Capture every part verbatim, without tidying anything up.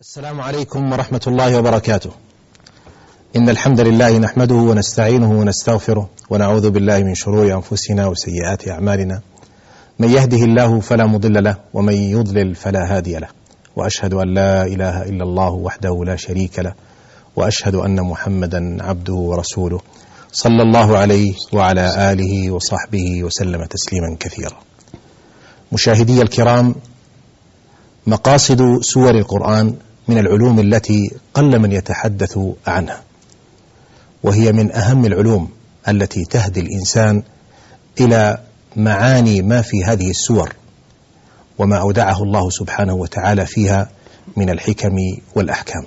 السلام عليكم ورحمة الله وبركاته. إن الحمد لله نحمده ونستعينه ونستغفره ونعوذ بالله من شرور أنفسنا وسيئات أعمالنا، من يهده الله فلا مضل له ومن يضلل فلا هادي له، وأشهد أن لا إله إلا الله وحده لا شريك له، وأشهد أن محمدا عبده ورسوله صلى الله عليه وعلى آله وصحبه وسلم تسليما كثيرا. مشاهدي الكرام، مقاصد سور القرآن من العلوم التي قل من يتحدث عنها، وهي من أهم العلوم التي تهدي الإنسان إلى معاني ما في هذه السور وما أودعه الله سبحانه وتعالى فيها من الحكم والأحكام.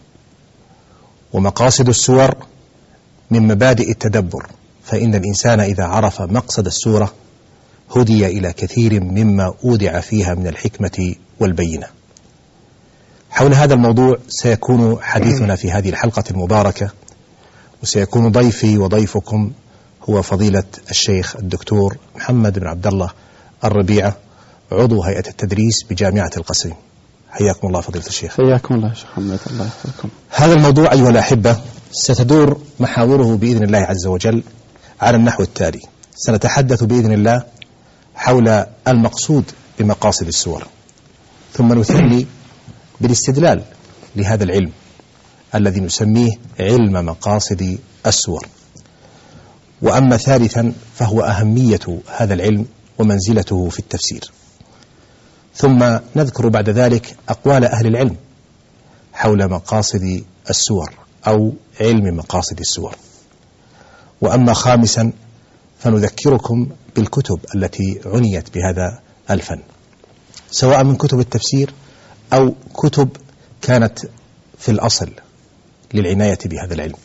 ومقاصد السور من مبادئ التدبر، فإن الإنسان إذا عرف مقصد السورة هدي إلى كثير مما أودع فيها من الحكمة والبينة. حول هذا الموضوع سيكون حديثنا في هذه الحلقة المباركة، وسيكون ضيفي وضيفكم هو فضيلة الشيخ الدكتور محمد بن عبد الله الربيعة، عضو هيئة التدريس بجامعة القصيم. حياكم الله فضيلة الشيخ. حياكم الله شيخ محمد، الله يحفظكم. هذا الموضوع أيها الأحبة ستدور محاوره بإذن الله عز وجل على النحو التالي: سنتحدث بإذن الله حول المقصود بمقاصد السور، ثم نثني بالاستدلال لهذا العلم الذي نسميه علم مقاصد السور. وأما ثالثا فهو أهمية هذا العلم ومنزلته في التفسير. ثم نذكر بعد ذلك أقوال أهل العلم حول مقاصد السور أو علم مقاصد السور. وأما خامسا فنذكركم بالكتب التي عنيت بهذا الفن، سواء من كتب التفسير أو كتب كانت في الأصل للعناية بهذا العلم.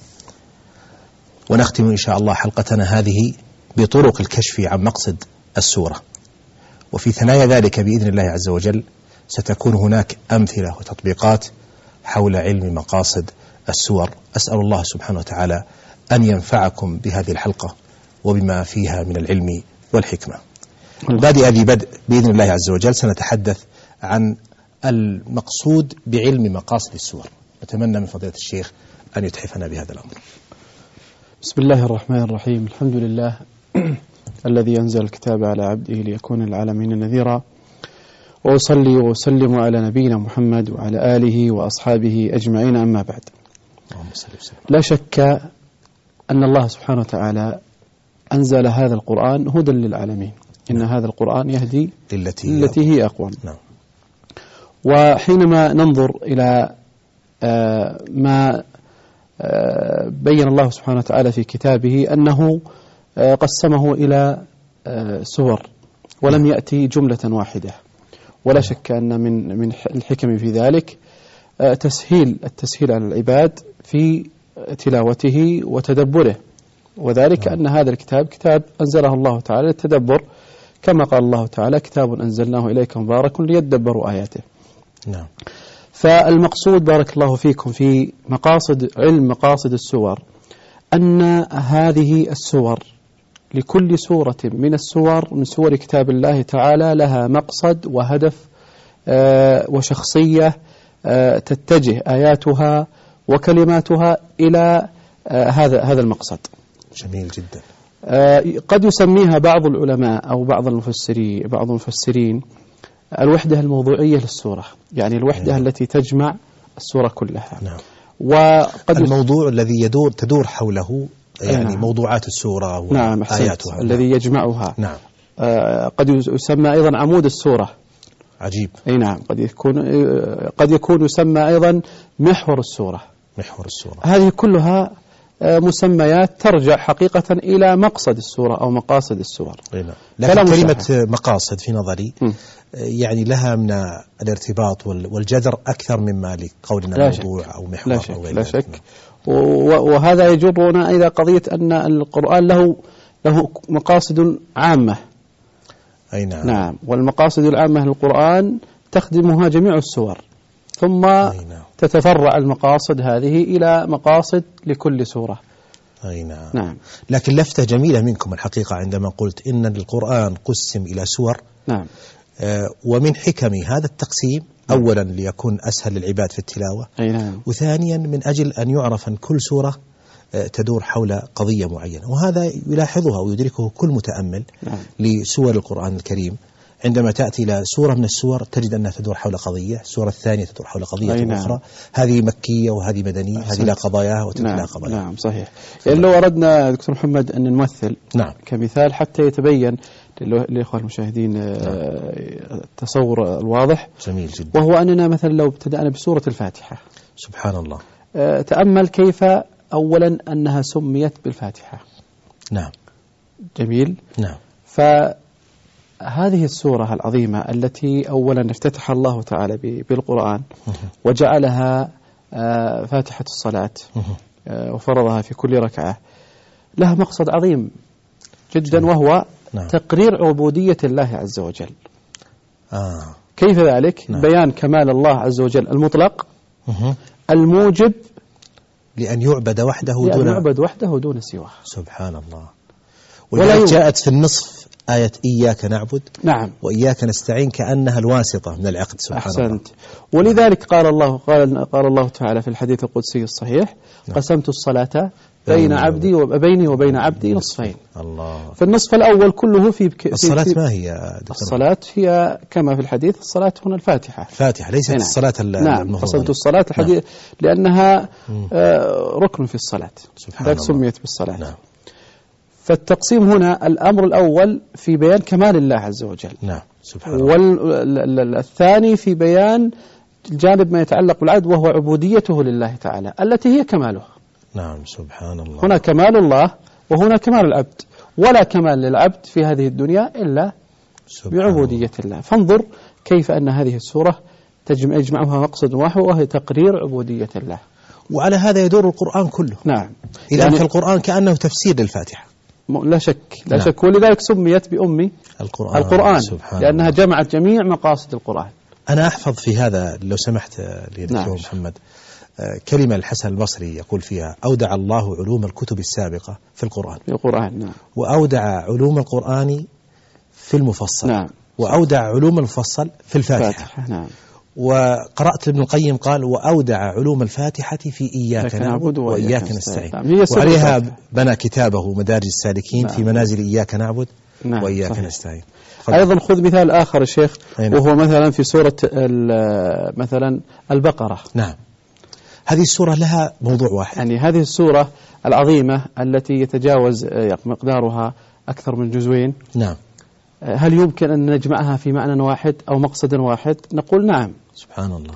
ونختم إن شاء الله حلقتنا هذه بطرق الكشف عن مقصد السورة، وفي ثنايا ذلك بإذن الله عز وجل ستكون هناك أمثلة وتطبيقات حول علم مقاصد السور. أسأل الله سبحانه وتعالى أن ينفعكم بهذه الحلقة وبما فيها من العلم والحكمة. بادئ ذي بدء بإذن الله عز وجل سنتحدث عن المقصود بعلم مقاصد السور. نتمنى من فضيلة الشيخ أن يتحفنا بهذا الأمر. بسم الله الرحمن الرحيم. الحمد لله الذي أنزل الكتاب على عبده ليكون للعالمين نذيرا، وأصلي وأسلم على نبينا محمد وعلى آله وأصحابه أجمعين، أما بعد. لا شك أن الله سبحانه وتعالى أنزل هذا القرآن هدى للعالمين. إن هذا القرآن يهدي للتي, للتي هي أقوم. نعم. وحينما ننظر إلى ما بين الله سبحانه وتعالى في كتابه أنه قسمه إلى سور ولم يأتي جملة واحدة، ولا شك أن من من الحكم في ذلك تسهيل التسهيل على العباد في تلاوته وتدبره، وذلك أن هذا الكتاب كتاب أنزله الله تعالى للتدبر، كما قال الله تعالى: كتاب أنزلناه إليك مبارك ليدبروا آياته. نعم. فالمقصود بارك الله فيكم في مقاصد علم مقاصد السور أن هذه السور لكل سورة من السور من سور كتاب الله تعالى لها مقصد وهدف آه وشخصية آه تتجه آياتها وكلماتها إلى آه هذا هذا المقصد. جميل جدا. آه قد يسميها بعض العلماء أو بعض المفسرين بعض المفسرين الوحدة الموضوعية للسورة، يعني الوحدة نعم. التي تجمع السورة كلها. نعم. وقد الموضوع يس... الذي يدور تدور حوله يعني نعم. موضوعات السورة وآياتها. نعم. الذي يجمعها. نعم. آه قد يسمى أيضا عمود السورة. عجيب. أي نعم. قد يكون قد يكون يسمى أيضا محور السورة. محور السورة. هذه كلها مسميات ترجع حقيقة إلى مقصد السورة أو مقاصد السورة. نعم. لكن كلمة مقاصد في نظري م. يعني لها من الارتباط والجذر أكثر مما لقولنا موضوع أو محور. لا شك. أو لا شك. وهذا يجرنا إلى قضية أن القرآن له له مقاصد عامة. أي نعم. نعم. والمقاصد العامة للقرآن تخدمها جميع السور، ثم نعم. تتفرع المقاصد هذه إلى مقاصد لكل سورة. أي نعم. نعم. لكن لفتة جميلة منكم الحقيقة عندما قلت إن القرآن قسم إلى سور. نعم. ومن حكم هذا التقسيم أولا ليكون أسهل للعباد في التلاوة، أي نعم. وثانيا من أجل أن يعرف أن كل سورة تدور حول قضية معينة، وهذا يلاحظها ويدركه كل متأمل نعم. لسور القرآن الكريم. عندما تأتي إلى سورة من السور تجد أنها تدور حول قضية، السورة الثانية تدور حول قضية نعم. أخرى، هذه مكية وهذه مدنية، هذه لا قضاياها وتلك نعم. لا قضاياها. نعم صحيح. يعني لو أردنا دكتور محمد أن نمثل نعم. كمثال حتى يتبين للإخوة المشاهدين التصور الواضح. جميل جدا. وهو أننا مثلا لو ابتدأنا بسورة الفاتحة، سبحان الله، تأمل كيف أولا أنها سميت بالفاتحة. نعم. جميل. نعم. فهذه السورة العظيمة التي أولا افتتح الله تعالى بالقرآن وجعلها فاتحة الصلاة وفرضها في كل ركعة، لها مقصد عظيم جدا، وهو نعم. تقرير عبودية الله عز وجل. آه. كيف ذلك؟ نعم. بيان كمال الله عز وجل المطلق مه. الموجب لأن يعبد وحده لأن دون يعبد وحده دون سواه. سبحان الله. ولذلك جاءت في النصف آية إياك نعبد نعم وإياك نستعين كأنها الواسطة من العقد. سبحان أحسنت. الله. ولذلك قال الله قال قال الله تعالى في الحديث القدسي الصحيح: نعم. قسمت الصلاة بين عبدي وبيني وبين عبدي نصفين. الله. فالنصف الأول كله في بك... الصلاة في... ما هي دكتور؟ الصلاة هي كما في الحديث، الصلاة هنا الفاتحة. الفاتحة ليست نعم. الصلاة نعم. قسمت الصلاة الحديث نعم. لأنها آه ركن في الصلاة، ذلك سميت بالصلاة. نعم. فالتقسيم هنا الأمر الأول في بيان كمال الله عز وجل. نعم. سبحان الله. والثاني في بيان الجانب ما يتعلق بالعبد، وهو عبوديته لله تعالى التي هي كماله. نعم. سبحان الله. هنا كمال الله وهنا كمال العبد، ولا كمال للعبد في هذه الدنيا إلا بعبودية الله. فانظر كيف أن هذه السورة تجمع يجمعها مقصد واحد، وهي تقرير عبودية الله. وعلى هذا يدور القرآن كله. نعم. إذا يعني فالقرآن كأنه تفسير للفاتحة. لا شك لا نعم. شك. ولذلك سميت بأم القرآن, القرآن لأنها الله. جمعت جميع مقاصد القرآن. أنا أحفظ في هذا لو سمحت لي دكتور نعم. محمد كلمة الحسن البصري يقول فيها: أودع الله علوم الكتب السابقة في القرآن. في القرآن نعم. وأودع علوم القرآن في المفصل. نعم. وأودع علوم المفصل في الفاتحة. فاتحة. نعم. وقرأت ابن القيم قال: وأودع علوم الفاتحة في إياك نعبد وإياك نستعين. نعم. وعليها بنى كتابه مدارج السالكين. نعم. في منازل إياك نعبد نعم. وإياك صحيح. نستعين. أيضا خذ مثال آخر الشيخ، نعم. وهو مثلا في سورة مثلا البقرة. نعم. هذه السورة لها موضوع واحد، يعني هذه السورة العظيمة التي يتجاوز مقدارها أكثر من جزئين. نعم. هل يمكن أن نجمعها في معنى واحد أو مقصد واحد؟ نقول نعم. سبحان الله.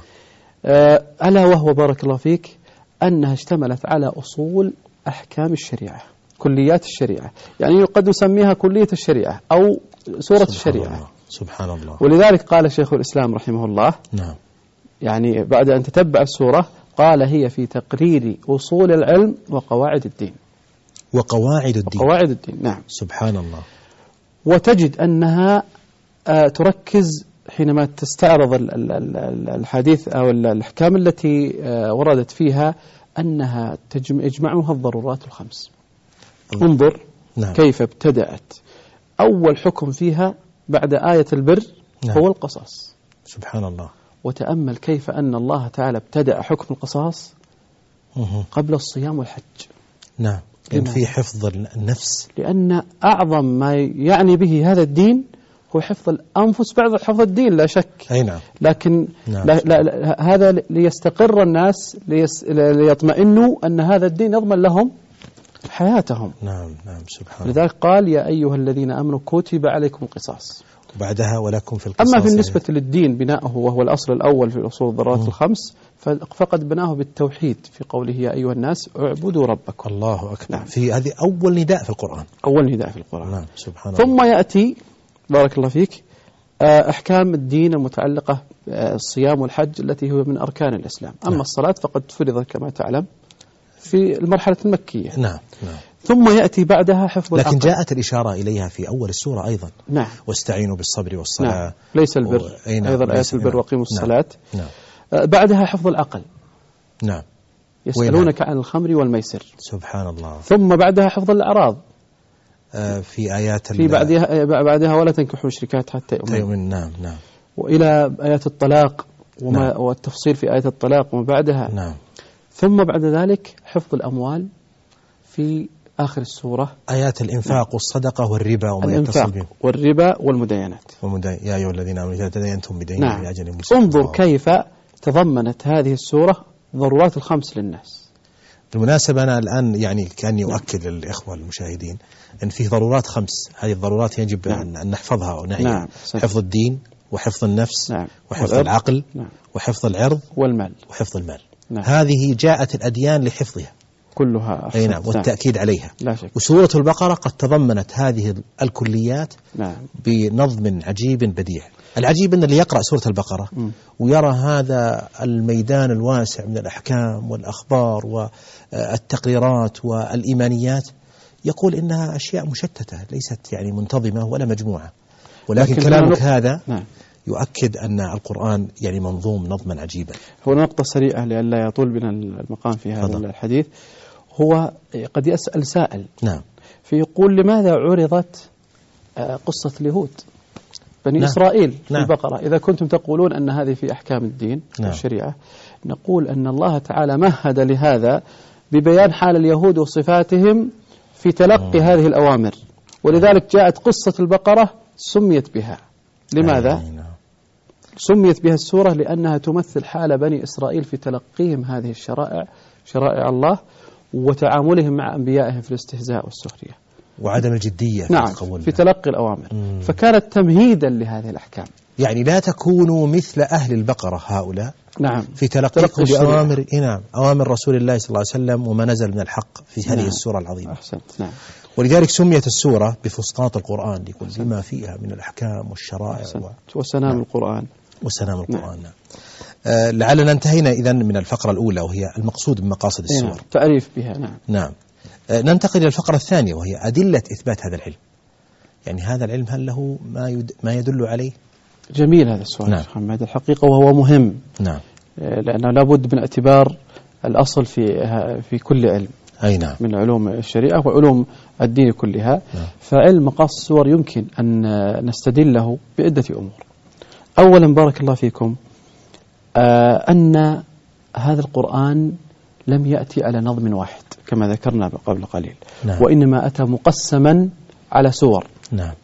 ألا وهو بارك الله فيك أنها اشتملت على أصول أحكام الشريعة، كليات الشريعة، يعني قد نسميها كلية الشريعة أو سورة الشريعة. الله. سبحان الله. ولذلك قال شيخ الإسلام رحمه الله نعم. يعني بعد أن تتبع السورة قال: هي في تقرير أصول العلم وقواعد الدين. وقواعد الدين. وقواعد الدين. نعم. سبحان الله. وتجد أنها تركز حينما تستعرض الحديث أو الأحكام التي وردت فيها أنها يجمعها الضرورات الخمس. انظر نعم. كيف ابتدأت أول حكم فيها بعد آية البر نعم. هو القصاص. سبحان الله. وتأمل كيف أن الله تعالى ابتدأ حكم القصاص قبل الصيام والحج. نعم. لأن في حفظ النفس، لأن أعظم ما يعني به هذا الدين هو حفظ الأنفس بعد حفظ الدين لا شك. أي نعم. لكن نعم. لا لا لا هذا ليستقر الناس، ليس ليطمئنوا أن هذا الدين يضمن لهم حياتهم. نعم. نعم. سبحان الله. لذلك قال: يا أيها الذين آمنوا كتب عليكم القصاص. وبعدها ولكم في القصاص. أما بالنسبة للدين بناؤه وهو الأصل الأول في أصول الضرورات الخمس، فقد بناه بالتوحيد في قوله: يا أيها الناس اعبدوا ربكم. الله أكبر. نعم. في هذه أول نداء في القرآن. أول نداء في القرآن. نعم. سبحان الله. ثم يأتي بارك الله فيك أحكام الدين المتعلقة بالصيام والحج التي هو من أركان الإسلام. أما نعم. الصلاة فقد فرضت كما تعلم في المرحلة المكية. نعم. نعم. ثم يأتي بعدها حفظ لكن العقل. جاءت الإشارة إليها في أول السورة أيضا. نعم. واستعينوا بالصبر والصلاة. نعم. ليس البر و... نعم. أيضا آية البر وقيموا الصلاة. نعم. نعم. بعدها حفظ العقل. نعم. يسألونك عن الخمر والميسر. سبحان الله. ثم بعدها حفظ الأعراض. في آيات في بعدها بعدها ولا تنكحوا المشركات حتى يؤمن. نعم نعم. وإلى آيات الطلاق وما نعم. والتفصيل في آية الطلاق وما بعدها. نعم. ثم بعد ذلك حفظ الأموال في آخر السورة، آيات الإنفاق والصدقة والربا وما يتصل به، والربا والمداينات. والمداين يا أيها الذين آمنوا إذا تداينتم بدين نعم. إلى أجل مسمى. انظر كيف تضمنت هذه السورة ضرورات الخمس للناس. بالمناسبة أنا الآن يعني كأني أؤكد للإخوة المشاهدين أن فيه ضرورات خمس، هذه الضرورات يجب نعم. أن نحفظها ونعيها. نعم. حفظ الدين وحفظ النفس. نعم. وحفظ العقل. نعم. وحفظ العرض والمال. وحفظ المال. نعم. هذه جاءت الأديان لحفظها كلها. أي نعم. والتأكيد عليها. لا شك. وسورة البقرة قد تضمنت هذه الكليات نعم. بنظم عجيب بديع. العجيب أن اللي يقرأ سورة البقرة م. ويرى هذا الميدان الواسع من الأحكام والأخبار والتقريرات والإيمانيات يقول إنها أشياء مشتتة ليست يعني منتظمة ولا مجموعة، ولكن كلامك هذا نعم. يؤكد أن القرآن يعني منظوم نظما عجيبا. هو نقطة سريعة لئلا يطول بنا المقام في هذا فضل. الحديث. هو قد يسأل سائل نعم. فيقول لماذا عرضت قصة اليهود بني نعم. إسرائيل في نعم. البقرة إذا كنتم تقولون أن هذه في أحكام الدين نعم. والشريعة؟ نقول أن الله تعالى مهد لهذا ببيان حال اليهود وصفاتهم في تلقي مم. هذه الأوامر، ولذلك جاءت قصة البقرة سميت بها. لماذا؟ نعم. سميت بها السورة لأنها تمثل حال بني إسرائيل في تلقيهم هذه الشرائع، شرائع الله، وتعاملهم مع أنبيائهم في الاستهزاء والسخرية وعدم الجدية في, نعم في تلقي الأوامر. مم. فكانت تمهيدا لهذه الأحكام. يعني لا تكونوا مثل أهل البقرة هؤلاء نعم في تلقيكم بأوامر نعم أوامر رسول الله صلى الله عليه وسلم وما نزل من الحق في هذه نعم. السورة العظيمة. أحسنت. نعم. ولذلك سميت السورة بفسطاط القرآن لكل بما فيها من الأحكام والشرائع و... وسنام نعم. القرآن وسنام القرآن. نعم. آه لعلنا انتهينا إذن من الفقرة الأولى وهي المقصود بمقاصد السور. نعم. تعريف بها. نعم. نعم. آه ننتقل إلى الفقرة الثانية وهي أدلة إثبات هذا العلم. يعني هذا العلم هل له ما يد... ما يدل عليه؟ جميل هذا السؤال نعم. محمد الحقيقة وهو مهم. نعم. لأنه لابد من اعتبار الأصل في في كل علم. أي نعم. من علوم الشريعة وعلوم الدين كلها. نعم. فعلم مقاصد السور يمكن أن نستدله بعدة أمور. أولا بارك الله فيكم آه أن هذا القرآن لم يأتي على نظم واحد كما ذكرنا قبل قليل. نعم. وإنما أتى مقسما على سور. نعم.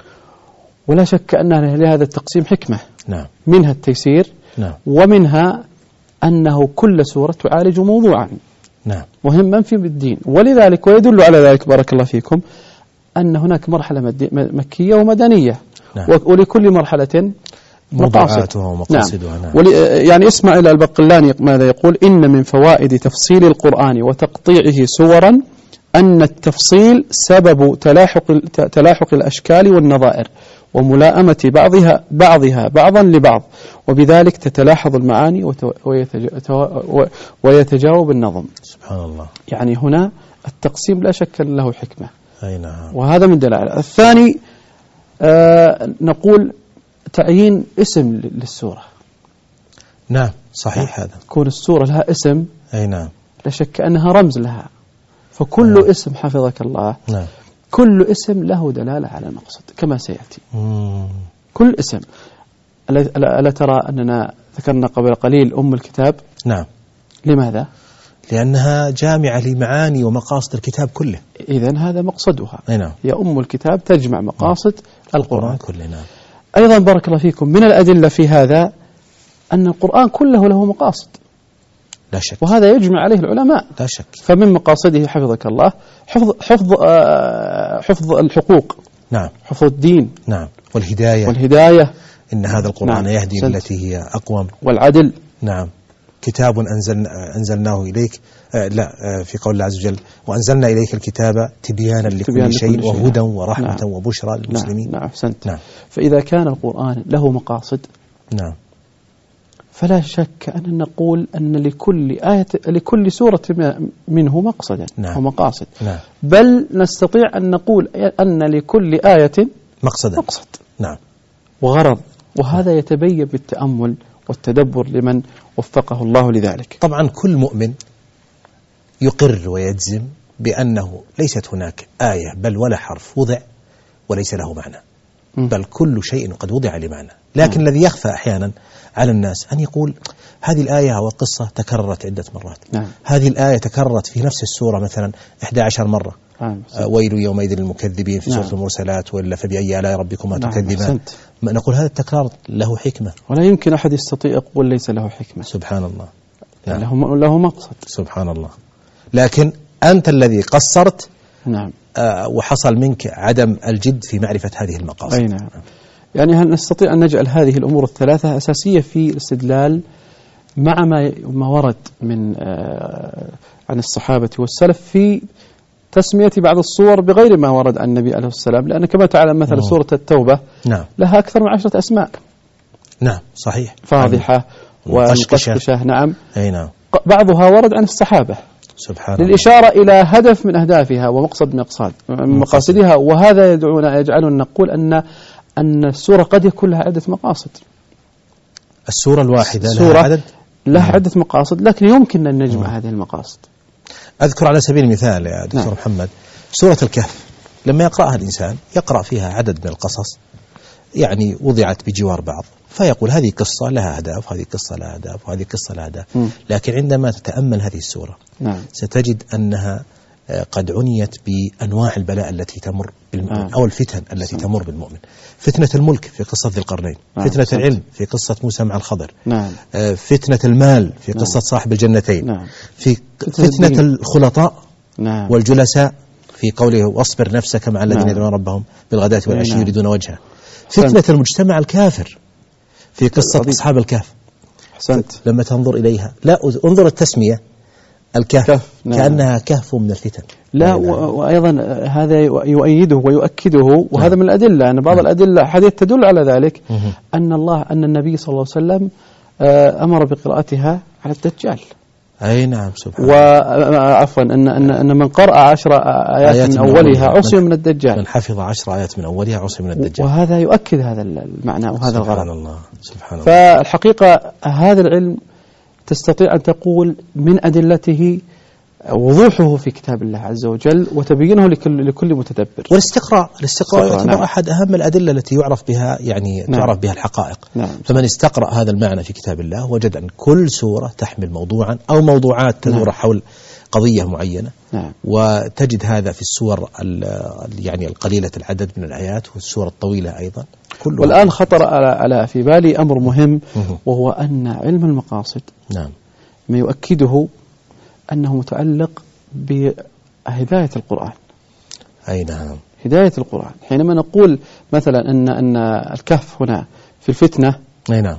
ولا شك أن لهذا التقسيم حكمة. نعم. منها التيسير. نعم. ومنها أنه كل سورة تعالج موضوعا نعم. مهما في الدين. ولذلك ويدل على ذلك بارك الله فيكم أن هناك مرحلة مكية ومدنية. نعم. ولكل مرحلة موضوعاتها ومقاصدها. نعم. نعم. يعني اسمع إلى البقلاني ماذا يقول: إن من فوائد تفصيل القرآن وتقطيعه سورا أن التفصيل سبب تلاحق تلاحق الأشكال والنظائر وملائمة بعضها بعضها بعضا لبعض، وبذلك تتلاحظ المعاني ويتجاوب النظم. سبحان الله. يعني هنا التقسيم لا شك له حكمة. أي نعم. وهذا من دلائل. الثاني آه نقول تعيين اسم للسورة. نعم صحيح. هذا تكون السورة لها اسم. أي نعم. لا شك أنها رمز لها. فكل نعم. اسم حفظك الله. نعم. كل اسم له دلالة على مقصد كما سيأتي. مم. كل اسم. ألا ترى أننا ذكرنا قبل قليل أم الكتاب؟ نعم. لماذا؟ لأنها جامعة لمعاني ومقاصد الكتاب كله. إذن هذا مقصدها. نعم. هي أم الكتاب تجمع مقاصد نعم. القرآن كله. نعم. أيضا بارك الله فيكم من الأدلة في هذا أن القرآن كله له مقاصد. لا شك. وهذا يجمع عليه العلماء. لا شك. فمن مقاصده حفظك الله حفظ حفظ آه حفظ الحقوق. نعم. حفظ الدين. نعم. والهداية. والهداية. إن هذا القرآن نعم. يهدي التي هي أقوم. والعدل. نعم. كتاب أنزلنا أنزلناه إليك آه لا آه في قول الله عز وجل: وأنزلنا إليك الكتاب تبيانا لكل تبيان شيء لكل وهدى نعم. ورحمة نعم. وبشرى للمسلمين. نعم. نعم. أحسنت. نعم. فإذا كان القرآن له مقاصد نعم فلا شك أن نقول أن لكل آية لكل سورة منه مقصدا نعم. ومقاصد. نعم. بل نستطيع أن نقول أن لكل آية مقصدا. مقصد نعم. وغرض. وهذا يتبين بالتأمل والتدبر لمن وفقه الله لذلك. طبعا كل مؤمن يقر ويجزم بأنه ليست هناك آية بل ولا حرف وضع وليس له معنى، بل كل شيء قد وضع لمعنى. لكن نعم. الذي يخفى أحيانا على الناس أن يقول هذه الآية أو القصة تكررت عدة مرات. نعم. هذه الآية تكررت في نفس السورة مثلا إحدى عشر مرة. نعم. آه ويل يومئذ للمكذبين في نعم. سورة المرسلات، ولا فبأي آلاء ربكما نعم. تكذبان. نقول هذا التكرار له حكمة، ولا يمكن أحد يستطيع يقول ليس له حكمة. سبحان الله. نعم. له له مقصد. سبحان الله. لكن أنت الذي قصرت. نعم. آه وحصل منك عدم الجد في معرفة هذه المقاصد. أي نعم. يعني هل نستطيع أن نجعل هذه الأمور الثلاثة أساسية في الاستدلال مع ما ما ورد من آه عن الصحابة والسلف في تسمية بعض الصور بغير ما ورد عن النبي عليه السلام؟ لأن كما تعلم مثلا مم. سورة التوبة نعم. لها أكثر من عشرة أسماء. نعم صحيح. فاضحة ومقشقشة. نعم. أي نعم. بعضها ورد عن الصحابة سبحان الله، للإشارة إلى هدف من أهدافها ومقصد من مقاصدها، وهذا يدعونا يجعلنا نقول أن أن السورة قد يكون لها عدة مقاصد. السورة الواحدة سورة لها عدد لها عدة مقاصد، لكن يمكن أن نجمع مم. هذه المقاصد. أذكر على سبيل المثال يا دكتور نعم. محمد، سورة الكهف لما يقرأها الإنسان يقرأ فيها عدد من القصص يعني وضعت بجوار بعض، فيقول هذه قصة لها أهداف، هذه قصة لها أهداف، وهذه قصة لها أهداف. لكن عندما تتأمل هذه السورة نعم. ستجد أنها قد عنيت بأنواع البلاء التي تمر بالمؤمن نعم. أو الفتن التي نعم. تمر بالمؤمن. فتنة الملك في قصة ذي القرنين نعم. فتنة صحيح. العلم في قصة موسى مع الخضر نعم. فتنة المال في قصة نعم. صاحب الجنتين نعم. في فتنة الدين. الخلطاء نعم. والجلساء في قوله واصبر نفسك مع الذين يدعون نعم. ربهم بالغداة والعشي نعم. يريدون وجهه. فتنة المجتمع الكافر في قصة حسنت. أصحاب الكهف حسنت. لما تنظر إليها لا انظر التسمية الكهف كهف. نعم. كأنها كهف من الفتن. لا وأيضا هذا يؤيده ويؤكده، وهذا نعم. من الأدلة أن بعض نعم. الأدلة حديث تدل على ذلك مه. أن الله أن النبي صلى الله عليه وسلم أمر بقراءتها على الدجال. أي نعم سبحان الله. وعفوا أن أن أن من قرأ عشر آيات, آيات من أولها عصي من الدجال. من حفظ عشر آيات من أولها عصي من الدجال. وهذا يؤكد هذا المعنى وهذا الغرض. سبحان الله سبحان الله. فالحقيقة هذا العلم تستطيع أن تقول من أدلته وضوحه في كتاب الله عز وجل وتبيينه لكل لكل متدبر. والاستقراء الاستقراء يعتبر نعم. أحد أهم الأدلة التي يعرف بها يعني نعم. تعرف بها الحقائق. نعم. فمن استقرأ هذا المعنى في كتاب الله وجد أن كل سورة تحمل موضوعا أو موضوعات تدور نعم. حول قضية معينة نعم. وتجد هذا في السور يعني القليلة العدد من الآيات والسور الطويلة أيضا. والآن خطر على على في بالي أمر مهم وهو أن علم المقاصد نعم. ما يؤكده أنه متعلق بهداية القرآن. أي نعم. هداية القرآن حينما نقول مثلا أن أن الكهف هنا في الفتنة أي نعم.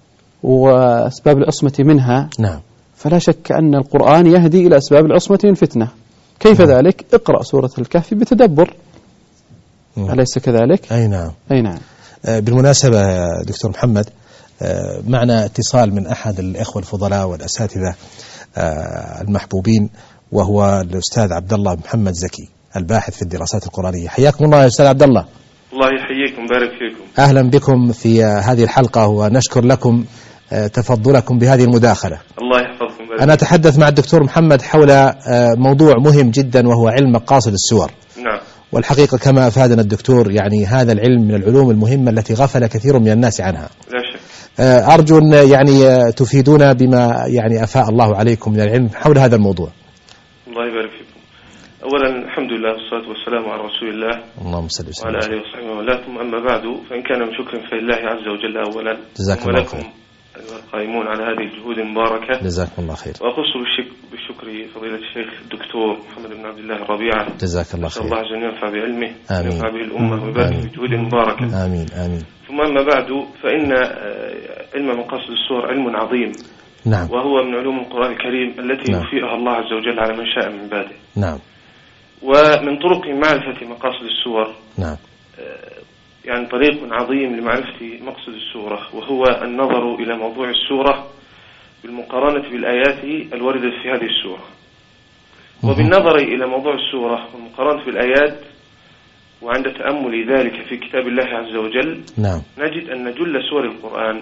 وأسباب العصمة منها نعم. فلا شك أن القرآن يهدي إلى أسباب العصمة من الفتنة. كيف نعم. ذلك؟ اقرأ سورة الكهف بتدبر مم. أليس كذلك؟ أي نعم. أي نعم. آه بالمناسبة يا دكتور محمد آه معنا اتصال من أحد الإخوة الفضلاء والأساتذة آه المحبوبين وهو الأستاذ عبد الله محمد زكي الباحث في الدراسات القرآنية. حياكم الله يا أستاذ عبد الله. الله يحييكم بارك فيكم. أهلا بكم في هذه الحلقة ونشكر لكم تفضلكم بهذه المداخلة. الله يحفظكم بارك. أنا أتحدث مع الدكتور محمد حول موضوع مهم جدا وهو علم مقاصد السور. نعم. والحقيقة كما أفادنا الدكتور يعني هذا العلم من العلوم المهمة التي غفل كثير من الناس عنها. لا شك. أرجو أن يعني تفيدونا بما يعني أفاء الله عليكم من العلم حول هذا الموضوع. الله يبارك فيكم. أولا الحمد لله والصلاة والسلام على رسول الله اللهم صل وسلم وعلى آله وصحبه وله. ثم أما بعد فإن كان من شكر فلله عز وجل أولا جزاكم الله خير القائمون على هذه الجهود المباركة جزاكم الله خير. وأخص بالشكر فضيلة الشيخ الدكتور محمد بن عبد الله الربيعة جزاك الله خير. الله عز وجل ينفع بعلمه وينفع به الأمة ويبارك في جهود المباركة. آمين آمين. ثم أما بعد فإن علم مقاصد السور علم عظيم نعم. وهو من علوم القرآن الكريم التي نعم. يوفيها الله عز وجل على من شاء من عباده. نعم. ومن طرق معرفة مقاصد السور نعم. يعني طريق عظيم لمعرفة مقصد السورة وهو النظر إلى موضوع السورة بالمقارنة بالآيات الواردة في هذه السورة. وبالنظر إلى موضوع السورة والمقارنة بالآيات وعند تأمل ذلك في كتاب الله عز وجل نعم. نجد أن جل سور القرآن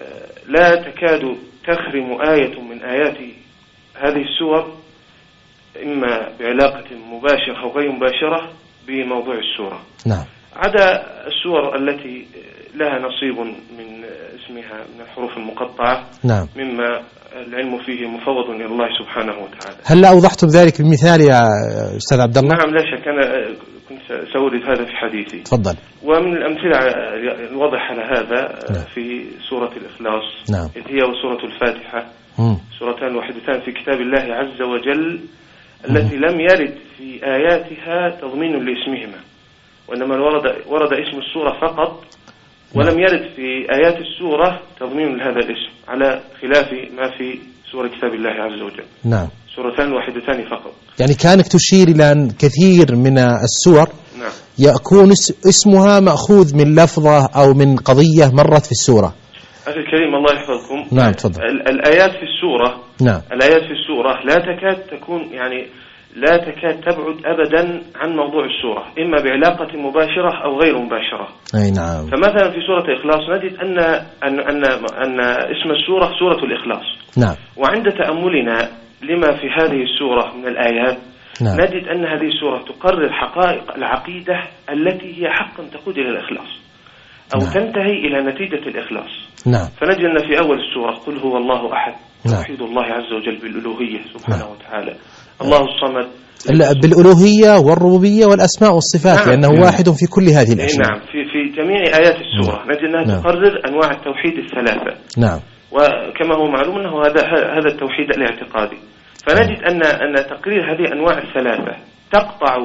لا تكاد تخرم آية من آيات هذه السور إما بعلاقة مباشرة أو غير مباشرة بموضوع السورة. نعم. عدا السور التي لها نصيب من اسمها من الحروف المقطعة، نعم. مما العلم فيه مفوض إلى الله سبحانه وتعالى. هل أوضحتم ذلك بمثال يا أستاذ عبد الله؟ نعم لا شك، أنا كنت سأورد هذا في حديثي. تفضل. ومن الأمثلة الواضحة على هذا نعم. في سورة الإخلاص، نعم. إذ هي وسورة الفاتحة، مم. سورتان وحدتان في كتاب الله عز وجل، التي لم يرد في آياتها تضمين لاسمهما، وإنما ورد ورد اسم السورة فقط، ولم يرد في آيات السورة تضمين لهذا الاسم، على خلاف ما في سورة كتاب الله عز وجل. نعم. سورتان وحدتان فقط. يعني كانك تشير إلى أن كثير من السور نعم. يكون اسمها مأخوذ من لفظة أو من قضية مرت في السورة. أخي الكريم الله يحفظكم. نعم تفضل. الآيات في السورة، نعم. الآيات في السورة لا تكاد تكون يعني لا تكاد تبعد أبدا عن موضوع السورة، إما بعلاقة مباشرة أو غير مباشرة. أي نعم. فمثلا في سورة الإخلاص نجد أن أن أن أن اسم السورة سورة الإخلاص. نعم. وعند تأملنا لما في هذه السورة من الآيات، نعم. نجد أن هذه السورة تقرر حقائق العقيدة التي هي حقا تقود إلى الإخلاص، أو نعم. تنتهي إلى نتيجة الإخلاص. نعم. فنجد أن في أول السورة قل هو الله أحد، نعم. توحيد الله عز وجل بالألوهية سبحانه نعم. وتعالى. الله الصمد بالألوهية والربوبية والأسماء والصفات. نعم. لأنه نعم. واحد في كل هذه الأشياء. نعم. في في جميع آيات السورة نعم. نجد أنها نعم. تقرر أنواع التوحيد الثلاثة. نعم. وكما هو معلوم أنه هذا هذا التوحيد الاعتقادي. فنجد أن أن تقرير هذه الأنواع الثلاثة تقطع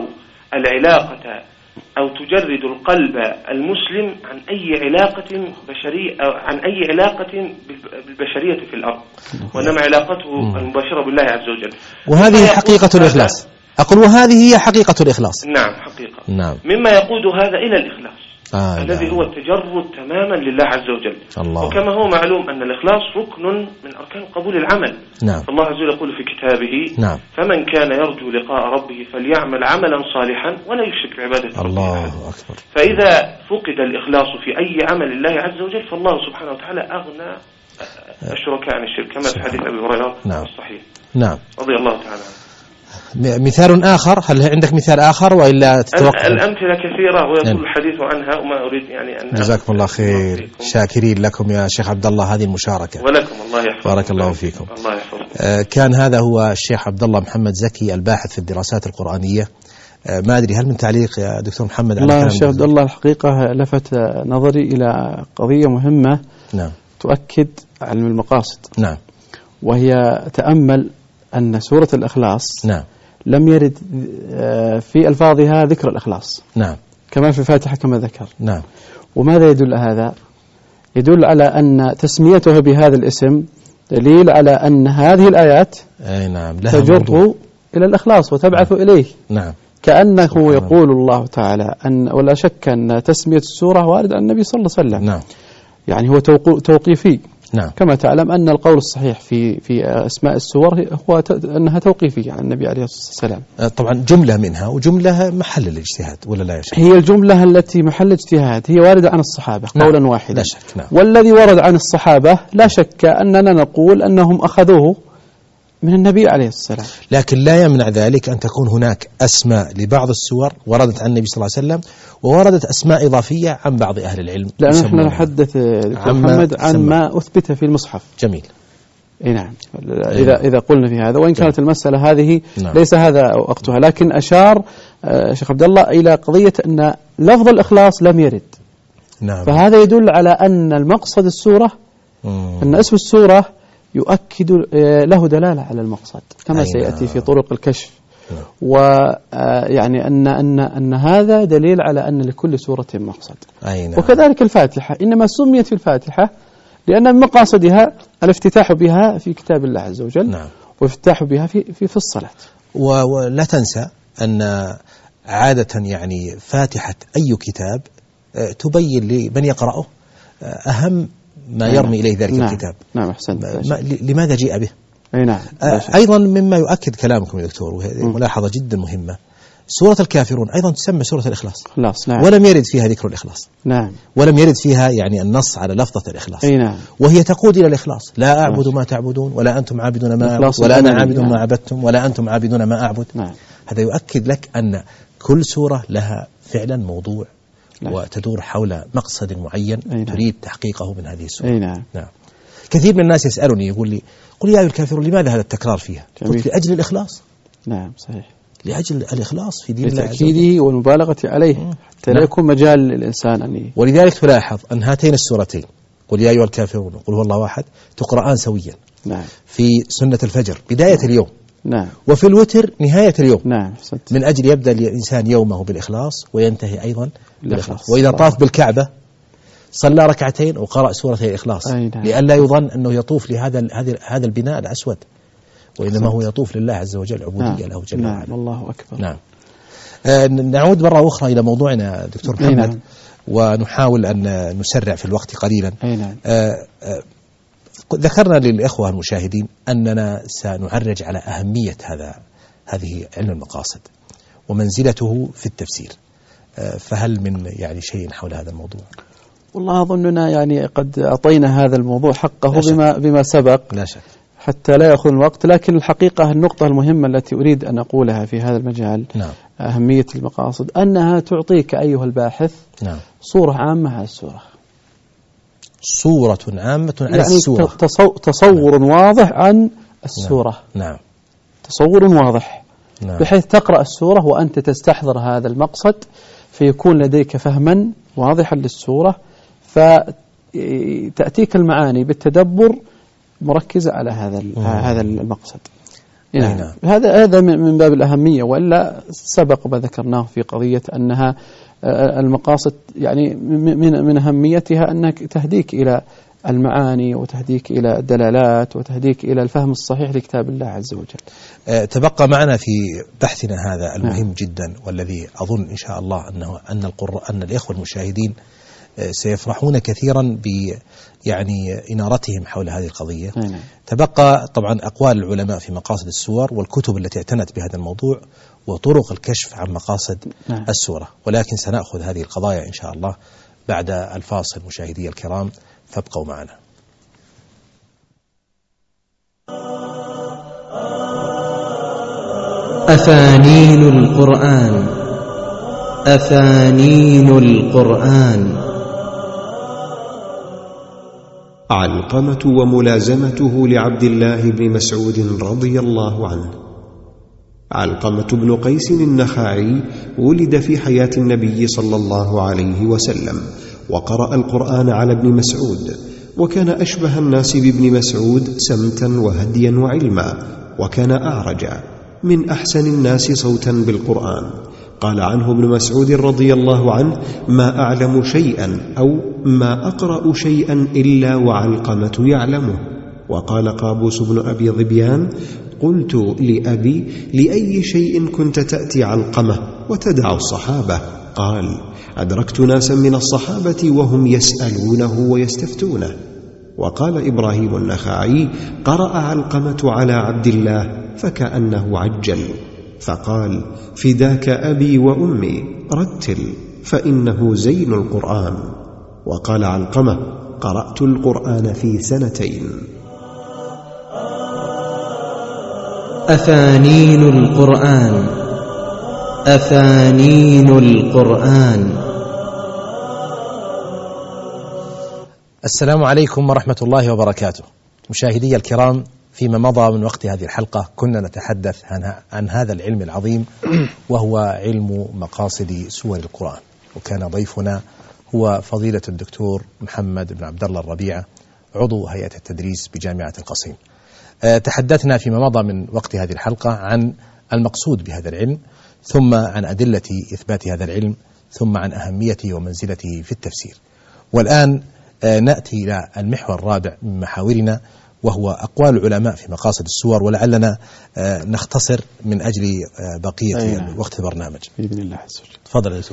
العلاقة أو تجرد القلب المسلم عن أي علاقة بشرية أو عن أي علاقة بالبشرية في الأرض، وإنما علاقته المباشرة بالله عز وجل. وهذه حقيقة الإخلاص. أقول وهذه هي حقيقة الإخلاص. نعم حقيقة. نعم. مما يقود هذا إلى الإخلاص. آه الذي نعم. هو التجرد تماما لله عز وجل. الله. وكما هو معلوم أن الإخلاص ركن من أركان قبول العمل. نعم. فالله عز وجل يقول في كتابه نعم. فمن كان يرجو لقاء ربه فليعمل عملا صالحا ولا يشرك بعبادة الله ربه. أكبر. فإذا فقد الإخلاص في أي عمل الله عز وجل فالله سبحانه وتعالى أغنى الشركاء عن الشرك، كما في حديث أبي هريرة نعم. الصحيح. نعم. رضي الله تعالى عنه. مثال آخر، هل عندك مثال آخر وإلا تتوقع؟ الأمثلة كثيرة ويطول الحديث عنها وما أريد يعني أن جزاكم الله خير، شاكرين لكم يا شيخ عبد الله هذه المشاركة. ولكم الله يحفظكم. بارك الله فيكم. الله يحفظكم. آه كان هذا هو الشيخ عبد الله محمد زكي الباحث في الدراسات القرآنية. آه ما أدري هل من تعليق يا دكتور محمد على الله الشيخ عبد الله الحقيقة لفت نظري إلى قضية مهمة. نعم. تؤكد علم المقاصد. نعم. وهي تأمل أن سورة الإخلاص نعم. لم يرد في ألفاظها ذكر الإخلاص. نعم. كما في الفاتحة كما ذكر. نعم. وماذا يدل هذا؟ يدل على أن تسميته بهذا الاسم دليل على أن هذه الآيات أي نعم. تجر إلى الإخلاص وتبعث نعم. إليه. نعم. كأنه يقول الله تعالى أن ولا شك أن تسمية السورة وارد عن النبي صلى الله عليه وسلم. نعم. يعني هو توقيفي. نعم. كما تعلم أن القول الصحيح في في أسماء السور هو أنها توقيفية عن النبي عليه الصلاة والسلام. طبعا جملة منها وجملة محل الاجتهاد ولا لا يا شيخ؟ هي الجملة التي محل اجتهاد هي واردة عن الصحابة قولا نعم. واحدا. لا شك. نعم. والذي ورد عن الصحابة لا شك أننا نقول أنهم أخذوه من النبي عليه الصلاة والسلام. لكن لا يمنع ذلك أن تكون هناك أسماء لبعض السور وردت عن النبي صلى الله عليه وسلم ووردت أسماء إضافية عن بعض أهل العلم. لأن نحن نتحدث دكتور محمد عن ما أثبت في المصحف. جميل. اي نعم. إذا إذا قلنا في هذا وإن كانت المسألة هذه نعم. ليس هذا وقتها، لكن أشار شيخ عبد الله إلى قضية أن لفظ الإخلاص لم يرد. نعم. فهذا يدل على أن المقصد السورة مم. أن اسم السورة يؤكد له دلالة على المقصد كما سيأتي في طرق الكشف. ويعني أن أن أن هذا دليل على أن لكل سورة مقصد. وكذلك الفاتحة إنما سميت في الفاتحة لأن من مقاصدها الافتتاح بها في كتاب الله عز وجل. نعم. وافتتاح بها في في في الصلاة. ولا تنسى أن عادة يعني فاتحة أي كتاب تبين لمن يقرأه أهم ما يرمي إليه ذلك نعم. الكتاب. نعم أحسنت. لماذا جاء به؟ أي نعم. أيضا مما يؤكد كلامكم يا دكتور وهذه ملاحظة جدا مهمة، سورة الكافرون أيضا تسمى سورة الإخلاص، خلاص نعم. ولم يرد فيها ذكر الإخلاص، نعم. ولم يرد فيها يعني النص على لفظة الإخلاص، أي نعم. وهي تقود إلى الإخلاص، لا أعبد ما تعبدون ولا أنتم عابدون ما أعبد ولا أنا عابد نعم. ما عبدتم ولا أنتم عابدون ما أعبد. نعم. هذا يؤكد لك أن كل سورة لها فعلا موضوع نعم. وتدور حول مقصد معين نعم. تريد تحقيقه من هذه السورة. أي نعم. نعم. كثير من الناس يسألني يقول لي قل يا أيها الكافرون لماذا هذا التكرار فيها؟ قلت لأجل الإخلاص. نعم صحيح، لأجل الإخلاص في دين الله لتأكيده والمبالغة عليه حتى لا نعم. يكون مجال للإنسان أن ولذلك تلاحظ أن هاتين السورتين قل يا أيها الكافرون وقل هو الله واحد تقرآن سويا نعم. في سنة الفجر بداية نعم. اليوم نعم. وفي الوتر نهاية اليوم نعم. من أجل يبدأ الإنسان يومه بالإخلاص وينتهي أيضا بالإخلاص. وإذا نعم. طاف بالكعبة صلى ركعتين وقرأ سورة الإخلاص نعم. لئلا يظن أنه يطوف لهذا هذا البناء الأسود، وإنما هو يطوف لله عز وجل عبودية نعم. له جل وعلا. نعم. الله أكبر. نعم. آه نعود مرة أخرى إلى موضوعنا دكتور محمد نعم. ونحاول أن نسرع في الوقت قليلا. نعم. آه آه ذكرنا للإخوة المشاهدين أننا سنعرج على أهمية هذا هذه علم المقاصد ومنزلته في التفسير، آه فهل من يعني شيء حول هذا الموضوع؟ والله أظننا يعني قد أعطينا هذا الموضوع حقه بما بما سبق لا شك حتى لا يأخذ الوقت، لكن الحقيقة النقطة المهمة التي أريد أن أقولها في هذا المجال نعم. أهمية المقاصد أنها تعطيك أيها الباحث نعم. صورة عامة على السورة، صورة عامة على يعني السورة، تصور نعم. واضح عن السورة نعم. نعم. تصور واضح نعم. بحيث تقرأ السورة وأنت تستحضر هذا المقصد فيكون لديك فهما واضحا للسورة، فتأتيك المعاني بالتدبر مركزة على هذا هذا المقصد. نعم. هذا هذا من باب الأهمية، وإلا سبق ما ذكرناه في قضية أنها المقاصد يعني من من أهميتها أنك تهديك إلى المعاني وتهديك إلى الدلالات وتهديك إلى الفهم الصحيح لكتاب الله عز وجل. تبقى معنا في بحثنا هذا المهم نعم. جدا، والذي أظن إن شاء الله أنه أن القرآن أن الإخوة المشاهدين سيفرحون كثيرا ب يعني إنارتهم حول هذه القضية. نعم. تبقى طبعا أقوال العلماء في مقاصد السور والكتب التي اعتنت بهذا الموضوع وطرق الكشف عن مقاصد نعم. السورة، ولكن سنأخذ هذه القضايا إن شاء الله بعد الفاصل. مشاهدي الكرام فابقوا معنا. أفانين القرآن، أفانين القرآن. علقمة وملازمته لعبد الله بن مسعود رضي الله عنه. علقمة بن قيس النخعي ولد في حياة النبي صلى الله عليه وسلم، وقرأ القرآن على ابن مسعود، وكان أشبه الناس بابن مسعود سمتا وهديا وعلما، وكان أعرج من أحسن الناس صوتا بالقرآن. قال عنه ابن مسعود رضي الله عنه: ما أعلم شيئا أو ما أقرأ شيئا إلا وعلقمة يعلمه. وقال قابوس بن أبي ظبيان: قلت لأبي: لأي شيء كنت تأتي علقمة وتدع الصحابة؟ قال: أدركت ناسا من الصحابة وهم يسألونه ويستفتونه. وقال إبراهيم النخعي: قرأ علقمة على عبد الله فكأنه عجل، فقال: فداك أبي وأمي، رتل فإنه زين القرآن. وقال علقمة: قرأت القرآن في سنتين. أفانين القرآن، أفانين القرآن. السلام عليكم ورحمة الله وبركاته. مشاهدي الكرام، فيما مضى من وقت هذه الحلقة كنا نتحدث عن هذا العلم العظيم وهو علم مقاصد سور القرآن، وكان ضيفنا هو فضيلة الدكتور محمد بن عبد الله الربيعة، عضو هيئة التدريس بجامعة القصيم. تحدثنا فيما مضى من وقت هذه الحلقة عن المقصود بهذا العلم، ثم عن أدلة إثبات هذا العلم، ثم عن أهميته ومنزلته في التفسير. والآن نأتي إلى المحور الرابع من محاورنا، وهو أقوال العلماء في مقاصد السور، ولعلنا نختصر من أجل بقية أيوة. وقت البرنامج بإذن الله عز وجل. تفضل يا دكتور.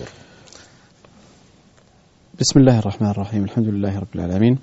بسم الله الرحمن الرحيم، الحمد لله رب العالمين.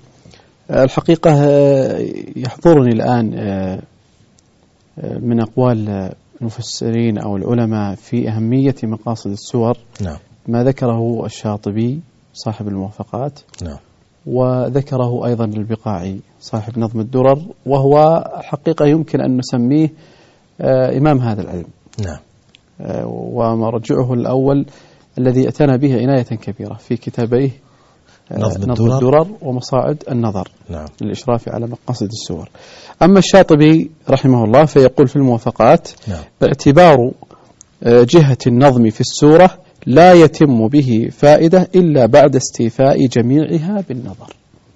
الحقيقة يحضرني الآن من أقوال المفسرين أو العلماء في أهمية مقاصد السور نعم. ما ذكره الشاطبي صاحب الموافقات، نعم. وذكره أيضا البقاعي صاحب نظم الدرر، وهو حقيقة يمكن أن نسميه آه إمام هذا العلم. نعم. آه ومرجعه الأول الذي اعتنى به عناية كبيرة في كتابيه آه نظم, نظم الدرر. الدرر ومصاعد النظر. نعم. للإشراف على مقاصد السور. أما الشاطبي رحمه الله فيقول في الموافقات: نعم. اعتبار جهة النظم في السورة لا يتم به فائدة إلا بعد استيفاء جميعها بالنظر.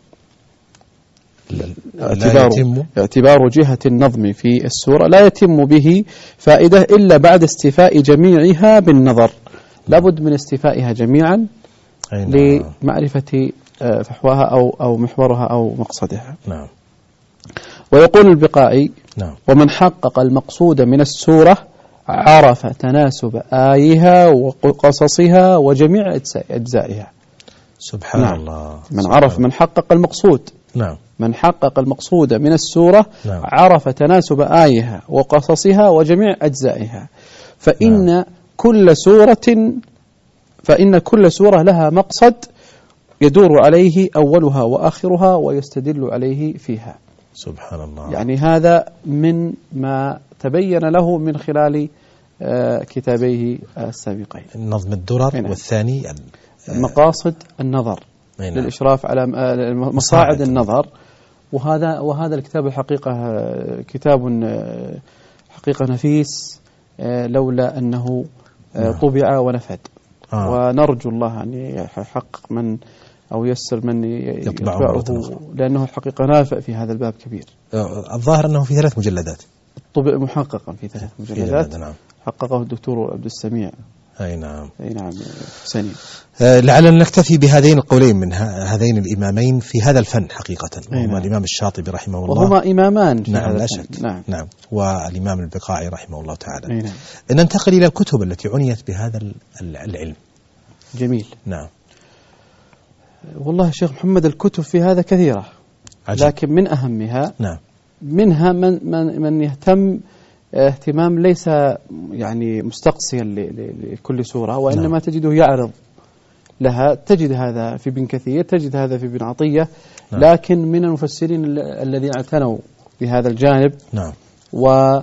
لا يتم اعتبار جهة النظم في السورة لا يتم به فائدة إلا بعد استيفاء جميعها بالنظر، لابد من استيفائها جميعا لمعرفة فحواها أو أو محورها أو مقصدها. نعم. ويقول البقاعي: نعم. ومن حقق المقصود من السورة عرف تناسب آيها وقصصها وجميع أجزائها. سبحان نعم. الله. من سبحان عرف الله. من حقق المقصود نعم. من حقق المقصود من السورة نعم. عرف تناسب آيها وقصصها وجميع أجزائها، فإن نعم. كل سورة فإن كل سورة لها مقصد يدور عليه أولها وآخرها ويستدل عليه فيها. سبحان الله. يعني هذا من ما تبين له من خلال كتابيه السابقين، نظم الدرر والثاني مقاصد النظر للإشراف على مصاعد النظر. وهذا وهذا الكتاب الحقيقة كتاب حقيقة نفيس، لولا أنه طبع ونفد. آه. ونرجو الله أن يحقق من أو يسر من يطبعه، لأنه الحقيقة نافع في هذا الباب كبير. الظاهر أنه في ثلاث مجلدات، طبع محققا في ثلاث مجلدات. نعم. حققه الدكتور عبد السميع. أي نعم. أي نعم. سنين. آه لعلنا نكتفي بهذين القولين من هذين الإمامين في هذا الفن حقيقة، وهما نعم. الإمام الشاطبي رحمه الله، وهما إمامان في نعم هذا لا الفن. شك. نعم. نعم. والإمام البقاعي رحمه الله تعالى. نعم. ننتقل إلى الكتب التي عنيت بهذا العلم. جميل. نعم. والله يا شيخ محمد الكتب في هذا كثيرة. عجب. لكن من أهمها نعم. منها من من من يهتم اهتمام ليس يعني مستقصيا لكل سورة، وإنما نعم. تجده يعرض لها. تجد هذا في ابن كثير، تجد هذا في ابن عطية. نعم. لكن من المفسرين الذين اعتنوا بهذا الجانب، نعم. وجعلوا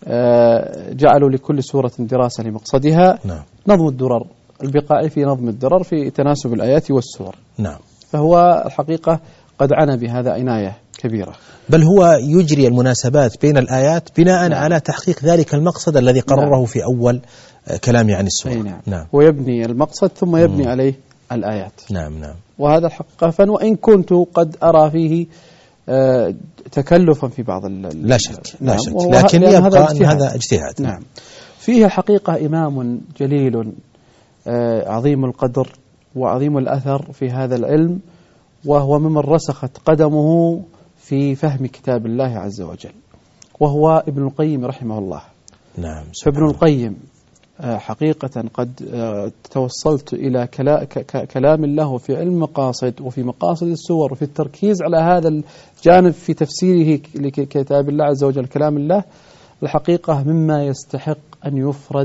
لكل سورة دراسة لمقصدها. نعم. نظم الدرر البقاعي في نظم الدرر في تناسب الآيات والسور. نعم. فهو الحقيقة قد عنى بهذا عناية كبيرة، بل هو يجري المناسبات بين الآيات بناء نعم. على تحقيق ذلك المقصد الذي قرره نعم. في أول كلامي عن السورة. نعم. نعم. ويبني المقصد ثم يبني مم. عليه الآيات. نعم نعم. وهذا الحقيقة فن، وإن كنت قد أرى فيه آه تكلفا في بعض لا شك نعم. لا شك، لكن يبقى هذا أن هذا اجتهاد. نعم. فيه الحقيقة إمام جليل آه عظيم القدر وعظيم الأثر في هذا العلم، وهو ممن رسخت قدمه في فهم كتاب الله عز وجل، وهو ابن القيم رحمه الله. نعم. فابن القيم حقيقة قد توصلت إلى كلام الله في علم مقاصد وفي مقاصد السور وفي التركيز على هذا الجانب في تفسيره لكتاب الله عز وجل كلام الله، الحقيقة مما يستحق أن يفرد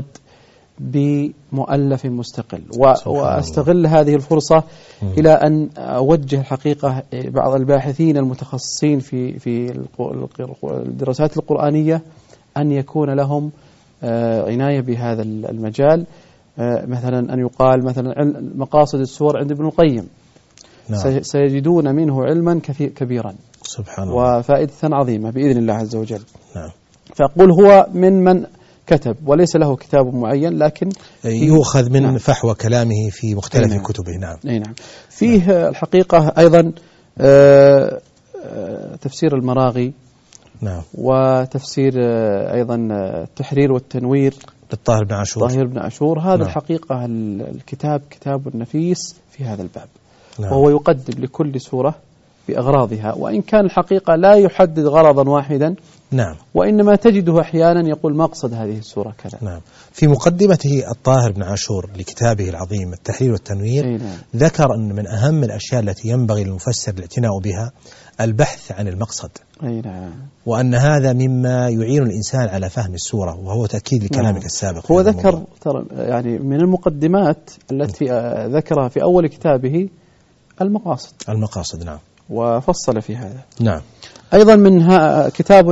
بمؤلف مستقل. وأستغل هذه الفرصة م. إلى أن أوجه الحقيقة بعض الباحثين المتخصصين في في الدراسات القرآنية أن يكون لهم عناية بهذا المجال. مثلا أن يقال مثلا مقاصد السور عند ابن القيم، نعم. سيجدون منه علما كبيرا سبحان الله وفائدة عظيمة بإذن الله عز وجل. نعم. فأقول هو من من كتب وليس له كتاب معين، لكن يؤخذ من نعم. فحوى كلامه في مختلف نعم. كتبه. نعم. نعم. فيه نعم. الحقيقة أيضا آه آه تفسير المراغي، نعم. وتفسير آه أيضا التحرير والتنوير للطاهر بن عاشور. طاهر بن عاشور هذا نعم. الحقيقة الكتاب كتاب نفيس في هذا الباب. نعم. وهو يقدم لكل سورة بأغراضها، وإن كان الحقيقة لا يحدد غرضا واحدا، نعم، وإنما تجده أحيانا يقول مقصد هذه السورة كذا. نعم. في مقدمته الطاهر بن عاشور لكتابه العظيم التحرير والتنوير نعم. ذكر أن من أهم الأشياء التي ينبغي للمفسر الاعتناء بها البحث عن المقصد، أي نعم. وأن هذا مما يعين الإنسان على فهم السورة، وهو تأكيد لكلامك نعم. السابق. هو ذكر ترى يعني من المقدمات التي ذكرها في أول كتابه المقاصد المقاصد، نعم، وفصل في هذا. نعم. أيضا منها كتاب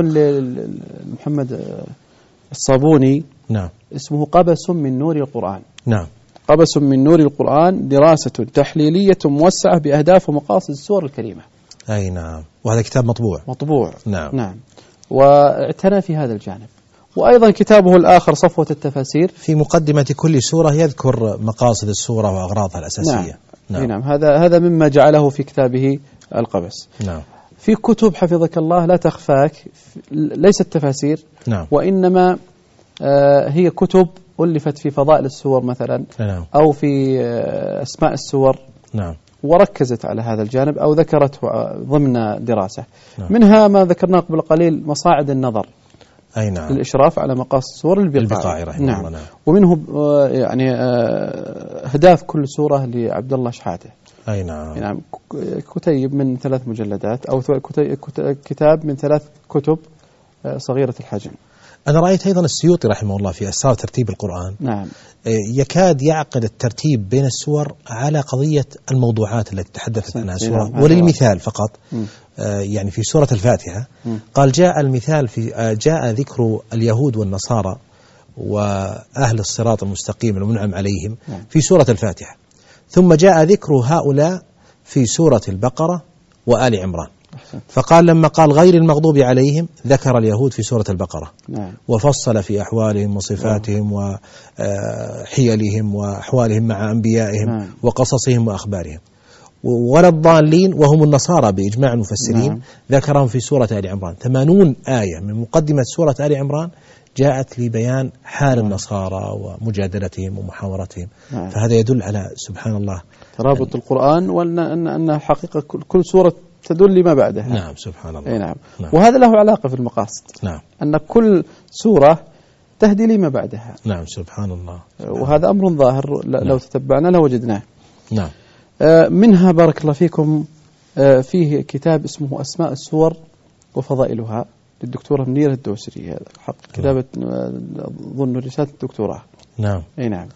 لمحمد الصابوني، نعم، اسمه قبس من نور القرآن. نعم، قبس من نور القرآن، دراسة تحليلية موسعة بأهداف ومقاصد السور الكريمة. أي نعم، وهذا كتاب مطبوع. مطبوع، نعم، نعم، واعتنى في هذا الجانب. وأيضا كتابه الآخر صفوة التفاسير، في مقدمة كل سورة يذكر مقاصد السورة وأغراضها الأساسية. نعم. نعم. نعم. هذا هذا مما جعله في كتابه القبس. نعم. في كتب حفظك الله لا تخفاك ليست تفاسير، نعم، وإنما آه هي كتب ألفت في فضائل السور مثلا، نعم، أو في آه أسماء السور، نعم، وركزت على هذا الجانب أو ذكرته ضمن دراسة. نعم. منها ما ذكرناه قبل قليل مصاعد النظر، أي نعم، للإشراف على مقاصد السور البقاعي. البقاعي رحمه نعم. الله. نعم. ومنه آه يعني آه أهداف كل سورة لعبد الله شحاته. أي نعم. نعم. كتيب من ثلاث مجلدات أو كتاب من ثلاث كتب صغيرة الحجم. أنا رأيت أيضا السيوطي رحمه الله في أسرار ترتيب القرآن، نعم، يكاد يعقد الترتيب بين السور على قضية الموضوعات التي تحدثت عنها السورة. نعم. وللمثال فقط، م. يعني في سورة الفاتحة م. قال جاء المثال في جاء ذكر اليهود والنصارى وأهل الصراط المستقيم المنعم عليهم في سورة الفاتحة، ثم جاء ذكر هؤلاء في سورة البقرة وآل عمران. فقال لما قال غير المغضوب عليهم ذكر اليهود في سورة البقرة، نعم، وفصل في أحوالهم وصفاتهم وحيلهم وأحوالهم مع أنبيائهم، نعم، وقصصهم وأخبارهم. ولا الضالين وهم النصارى بإجماع المفسرين، نعم، ذكرهم في سورة آل عمران. ثمانون آية من مقدمة سورة آل عمران جاءت لبيان حال نعم. النصارى ومجادلتهم ومحاورتهم. نعم. فهذا يدل على سبحان الله ترابط القرآن، وأن أن أن حقيقة كل سورة تدل لما بعدها. نعم، سبحان الله. أي نعم. نعم. وهذا له علاقة في المقاصد. نعم. أن كل سورة تهدي لما بعدها. نعم، سبحان الله. سبحان وهذا أمر ظاهر لو نعم. تتبعنا لوجدناه. نعم. آه منها بارك الله فيكم آه فيه كتاب اسمه أسماء السور وفضائلها للدكتورة منيرة الدوسري، هذا حق كتابة أظن رسالة الدكتوراه. نعم. أي نعم.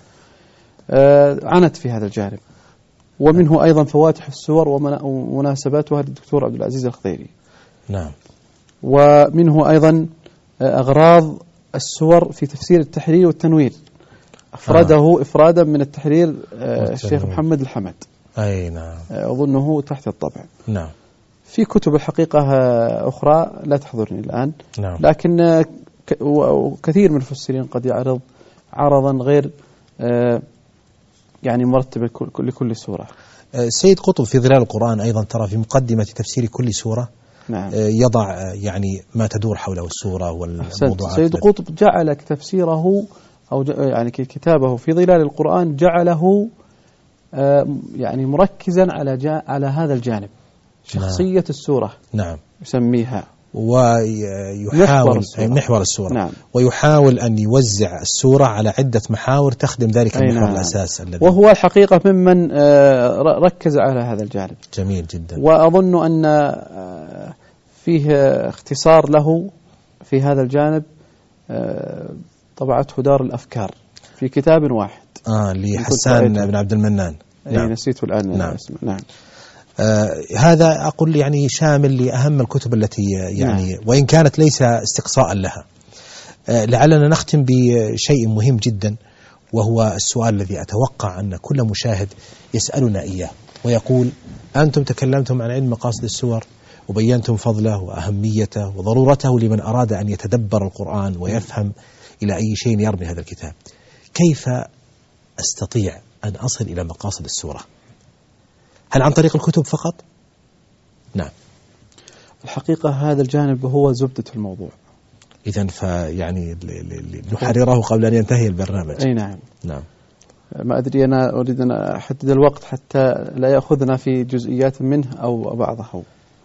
آه عنت في هذا الجانب. ومنه أيضا فواتح السور ومناسباتها للدكتور عبد العزيز الخضيري. نعم. ومنه أيضا أغراض السور في تفسير التحرير والتنوير، أفرده آه. إفرادا من التحرير آه الشيخ محمد الحمد. أي نعم. أظنه تحت الطبع. نعم. في كتب الحقيقة أخرى لا تحضرني الآن. نعم. لكن كثير من المفسرين قد يعرض عرضا غير آه يعني مرتب لكل سورة. سيد قطب في ظلال القرآن أيضا ترى في مقدمة تفسير كل سورة نعم. يضع يعني ما تدور حوله السورة والموضوعات. سيد قطب جعل تفسيره أو يعني كتابه في ظلال القرآن جعله يعني مركزا على على هذا الجانب، شخصية نعم. السورة. نعم. يسميها ويحاول محور السورة، نعم. ويحاول أن يوزع السورة على عدة محاور تخدم ذلك المحور نعم. الأساس الذي وهو الحقيقة ممن ركز على هذا الجانب. جميل جدا. وأظن أن فيه اختصار له في هذا الجانب طبعته دار الأفكار في كتاب واحد آه لحسان بن عبد المنان. نعم. نسيته الآن. نعم. نعم. آه هذا أقول يعني شامل لأهم الكتب التي يعني نعم. وإن كانت ليس استقصاء لها. آه لعلنا نختم بشيء مهم جدا، وهو السؤال الذي أتوقع أن كل مشاهد يسألنا إياه، ويقول: أنتم تكلمتم عن علم مقاصد السور وبينتم فضله وأهميته وضرورته لمن أراد أن يتدبر القرآن ويفهم إلى أي شيء يرمي هذا الكتاب. كيف أستطيع أن أصل إلى مقاصد السورة؟ هل عن طريق الكتب فقط؟ نعم. الحقيقة هذا الجانب هو زبدة الموضوع. إذن فيعني نحرره قبل أن ينتهي البرنامج. أي نعم. نعم. ما أدري، أنا أريد أن أحدد الوقت حتى لا يأخذنا في جزئيات منه أو بعضه.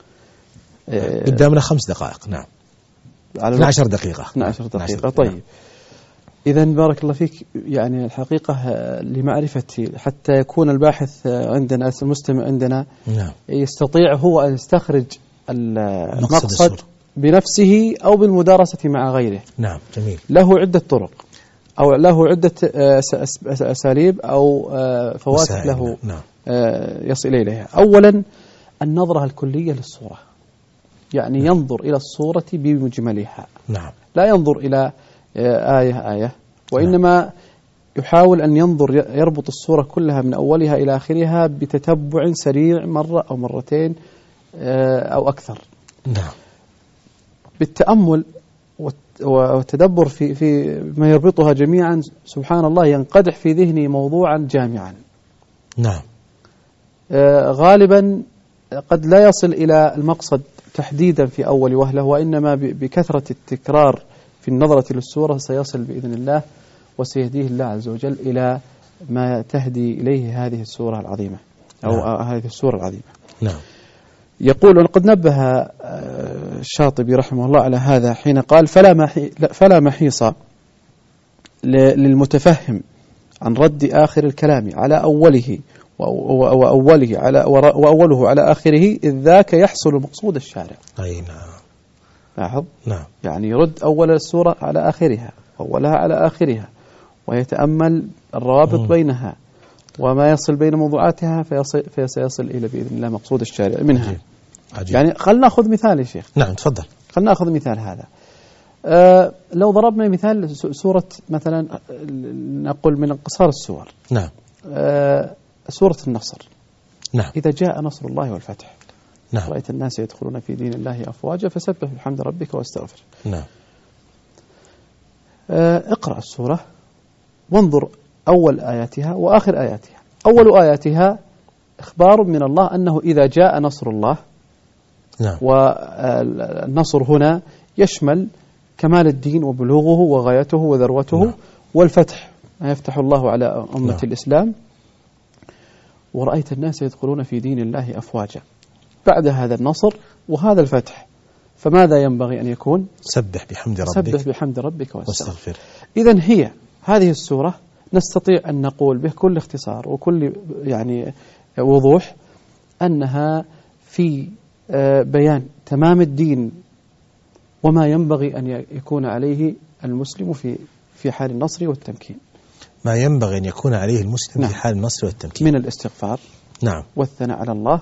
قدامنا خمس دقائق. نعم، على اثنتي عشرة دقيقة. اثنتي عشرة دقيقة. طيب، نعم. إذا بارك الله فيك، يعني الحقيقة لمعرفتي حتى يكون الباحث عندنا المستمع عندنا نعم. يستطيع هو أن يستخرج المقصد بنفسه أو بالمدارسة مع غيره. نعم، جميل. له عدة طرق أو له عدة أساليب أو فواتح له نعم. يصل إليها. أولا النظرة الكلية للصورة، يعني نعم. ينظر إلى الصورة بمجملها. نعم. لا ينظر إلى آية آية، وإنما نعم. يحاول أن ينظر يربط الصورة كلها من أولها إلى آخرها بتتبع سريع مرة أو مرتين أو أكثر. نعم. بالتأمل والتدبر في في ما يربطها جميعا، سبحان الله، ينقدح في ذهني موضوعا جامعا. نعم. غالبا قد لا يصل إلى المقصد تحديدا في أول وهلة، وإنما بكثرة التكرار في النظرة للسورة سيصل بإذن الله وسيهديه الله عز وجل إلى ما تهدي إليه هذه السورة العظيمة أو نعم. هذه السورة العظيمة. نعم. يقول قد نبه الشاطبي رحمه الله على هذا حين قال فلا محي فلا محيص للمتفهم عن رد آخر الكلام على أوله وأوله على وأوله على آخره، إذ ذاك يحصل مقصود الشارع. أي نعم. لاحظ. نعم. يعني يرد أول السورة على آخرها، أولها على آخرها، ويتأمل الروابط م. بينها وما يصل بين موضوعاتها، فيصل فسيصل إلى بإذن الله مقصود الشارع منها. عجيب. عجيب. يعني خلنا نأخذ مثال يا شيخ. نعم تفضل. خلنا نأخذ مثال هذا. أه لو ضربنا مثال سورة مثلا نقول من انقصار السور. نعم. أه سورة النصر. نعم. إذا جاء نصر الله والفتح. نعم. رأيت الناس يدخلون في دين الله أفواجا فسبح بحمد ربك واستغفر. نعم. أه اقرأ السورة وانظر أول آياتها وآخر آياتها. أول آياتها إخبار من الله أنه إذا جاء نصر الله. نعم. والنصر هنا يشمل كمال الدين وبلوغه وغايته وذروته. نعم. والفتح ما يفتح الله على أمة نعم. الإسلام. ورأيت الناس يدخلون في دين الله أفواجا. بعد هذا النصر وهذا الفتح فماذا ينبغي أن يكون؟ سبح بحمد ربك سبح بحمد ربك واستغفر. إذن هي هذه السورة نستطيع أن نقول بكل اختصار وكل يعني وضوح أنها في بيان تمام الدين وما ينبغي أن يكون عليه المسلم في في حال النصر والتمكين. ما ينبغي أن يكون عليه المسلم نعم. في حال النصر والتمكين من الاستغفار. نعم. والثناء على الله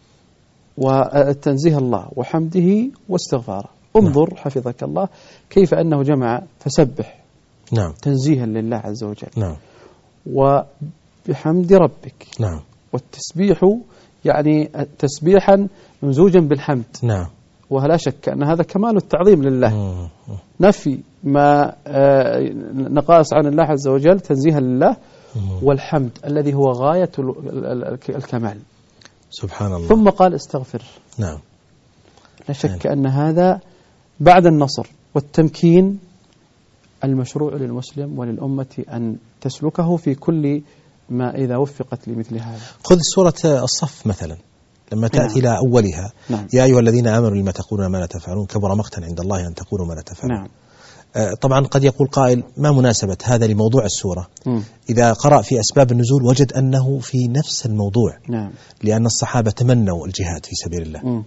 والتنزيه الله وحمده واستغفاره. انظر نعم. حفظك الله كيف أنه جمع فسبح نعم. تنزيها لله عز وجل. نعم. وبحمد ربك. نعم. والتسبيح يعني تسبيحا ممزوجا بالحمد. نعم. ولا شك أن هذا كمال التعظيم لله. مم. نفي ما نقاص عن الله عز وجل تنزيها لله. مم. والحمد الذي هو غاية الكمال. سبحان الله. ثم قال استغفر. نعم. لا شك أن هذا بعد النصر والتمكين المشروع للمسلم وللأمة أن تسلكه في كل ما إذا وفقت لمثل هذا. خذ سورة الصف مثلا لما تأتي إلى نعم. أولها نعم. يا أيها الذين آمنوا لما تقولون ما لا تفعلون كبر مقتا عند الله أن تقولوا ما لا تفعلون. نعم. آه طبعا قد يقول قائل ما مناسبة هذا لموضوع السورة؟ م. إذا قرأ في أسباب النزول وجد أنه في نفس الموضوع. نعم. لأن الصحابة تمنوا الجهاد في سبيل الله.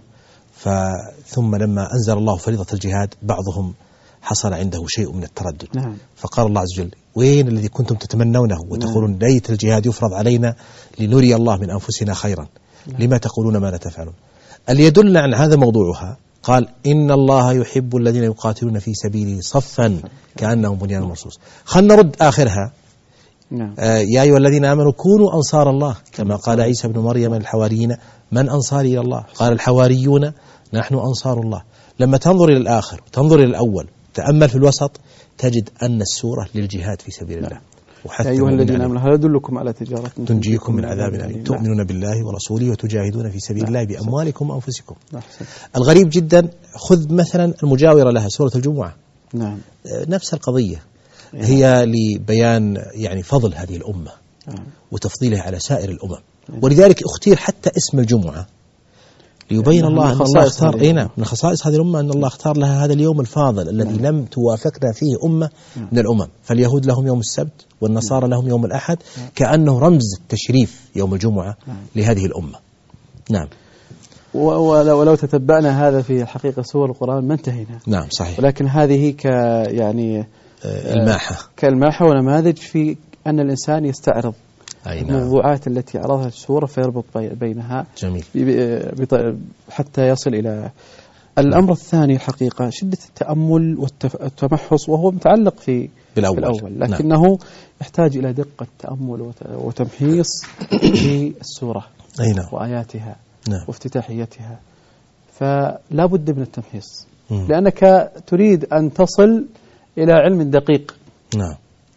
ثم لما أنزل الله فريضة الجهاد بعضهم حصل عنده شيء من التردد. نعم. فقال الله عز وجل وين الذي كنتم تتمنونه وتقولون ليت الجهاد يفرض علينا لنري الله من أنفسنا خيرا. نعم. لما تقولون ما لا تفعلون. اللي يدل عن هذا موضوعها قال إن الله يحب الذين يقاتلون في سبيله صفا كأنهم بنيان مرصوص. خلنا نرد آخرها. نعم. آه يا أيها الذين آمنوا كونوا أنصار الله كما قال عيسى بن مريم الحواريين من أنصاري إلى الله قال الحواريون نحن أنصار الله. لما تنظر إلى الآخر وتنظر إلى الأول تأمل في الوسط تجد أن السورة للجهاد في سبيل الله. يا أيها الذين آمنوا هل أدلكم على تجارة تنجيكم من عذاب أليم تؤمنون بالله ورسوله وتجاهدون في سبيل الله بأموالكم وأنفسكم. الغريب جدا خذ مثلا المجاورة لها سورة الجمعة. نعم. نفس القضية هي لبيان يعني فضل هذه الأمة وتفضيلها على سائر الأمم. ولذلك اختير حتى اسم الجمعة ليبين الله أن الله اختار هذه أي نعم من خصائص هذه الأمة أن الله اختار لها هذا اليوم الفاضل الذي نعم. لم توافقنا فيه أمة نعم. من الأمم. فاليهود لهم يوم السبت والنصارى نعم. لهم يوم الأحد نعم. كأنه رمز التشريف يوم الجمعة نعم. لهذه الأمة. نعم. ولو, ولو تتبعنا هذا في الحقيقة سور القرآن ما انتهينا. نعم صحيح. ولكن هذه ك يعني الماحة كالماحة ونماذج في أن الإنسان يستعرض أي نعم. الموضوعات التي عرضها السورة فيربط بينها جميل. حتى يصل إلى الأمر الثاني الحقيقة شدة التأمل والتمحص وهو متعلق في بالأول, بالأول. لكنه نعم. يحتاج إلى دقة تأمل وتمحيص في السورة أي نعم. وآياتها نعم. وافتتاحيتها، فلا بد من التمحيص مم. لأنك تريد أن تصل إلى علم دقيق. نعم.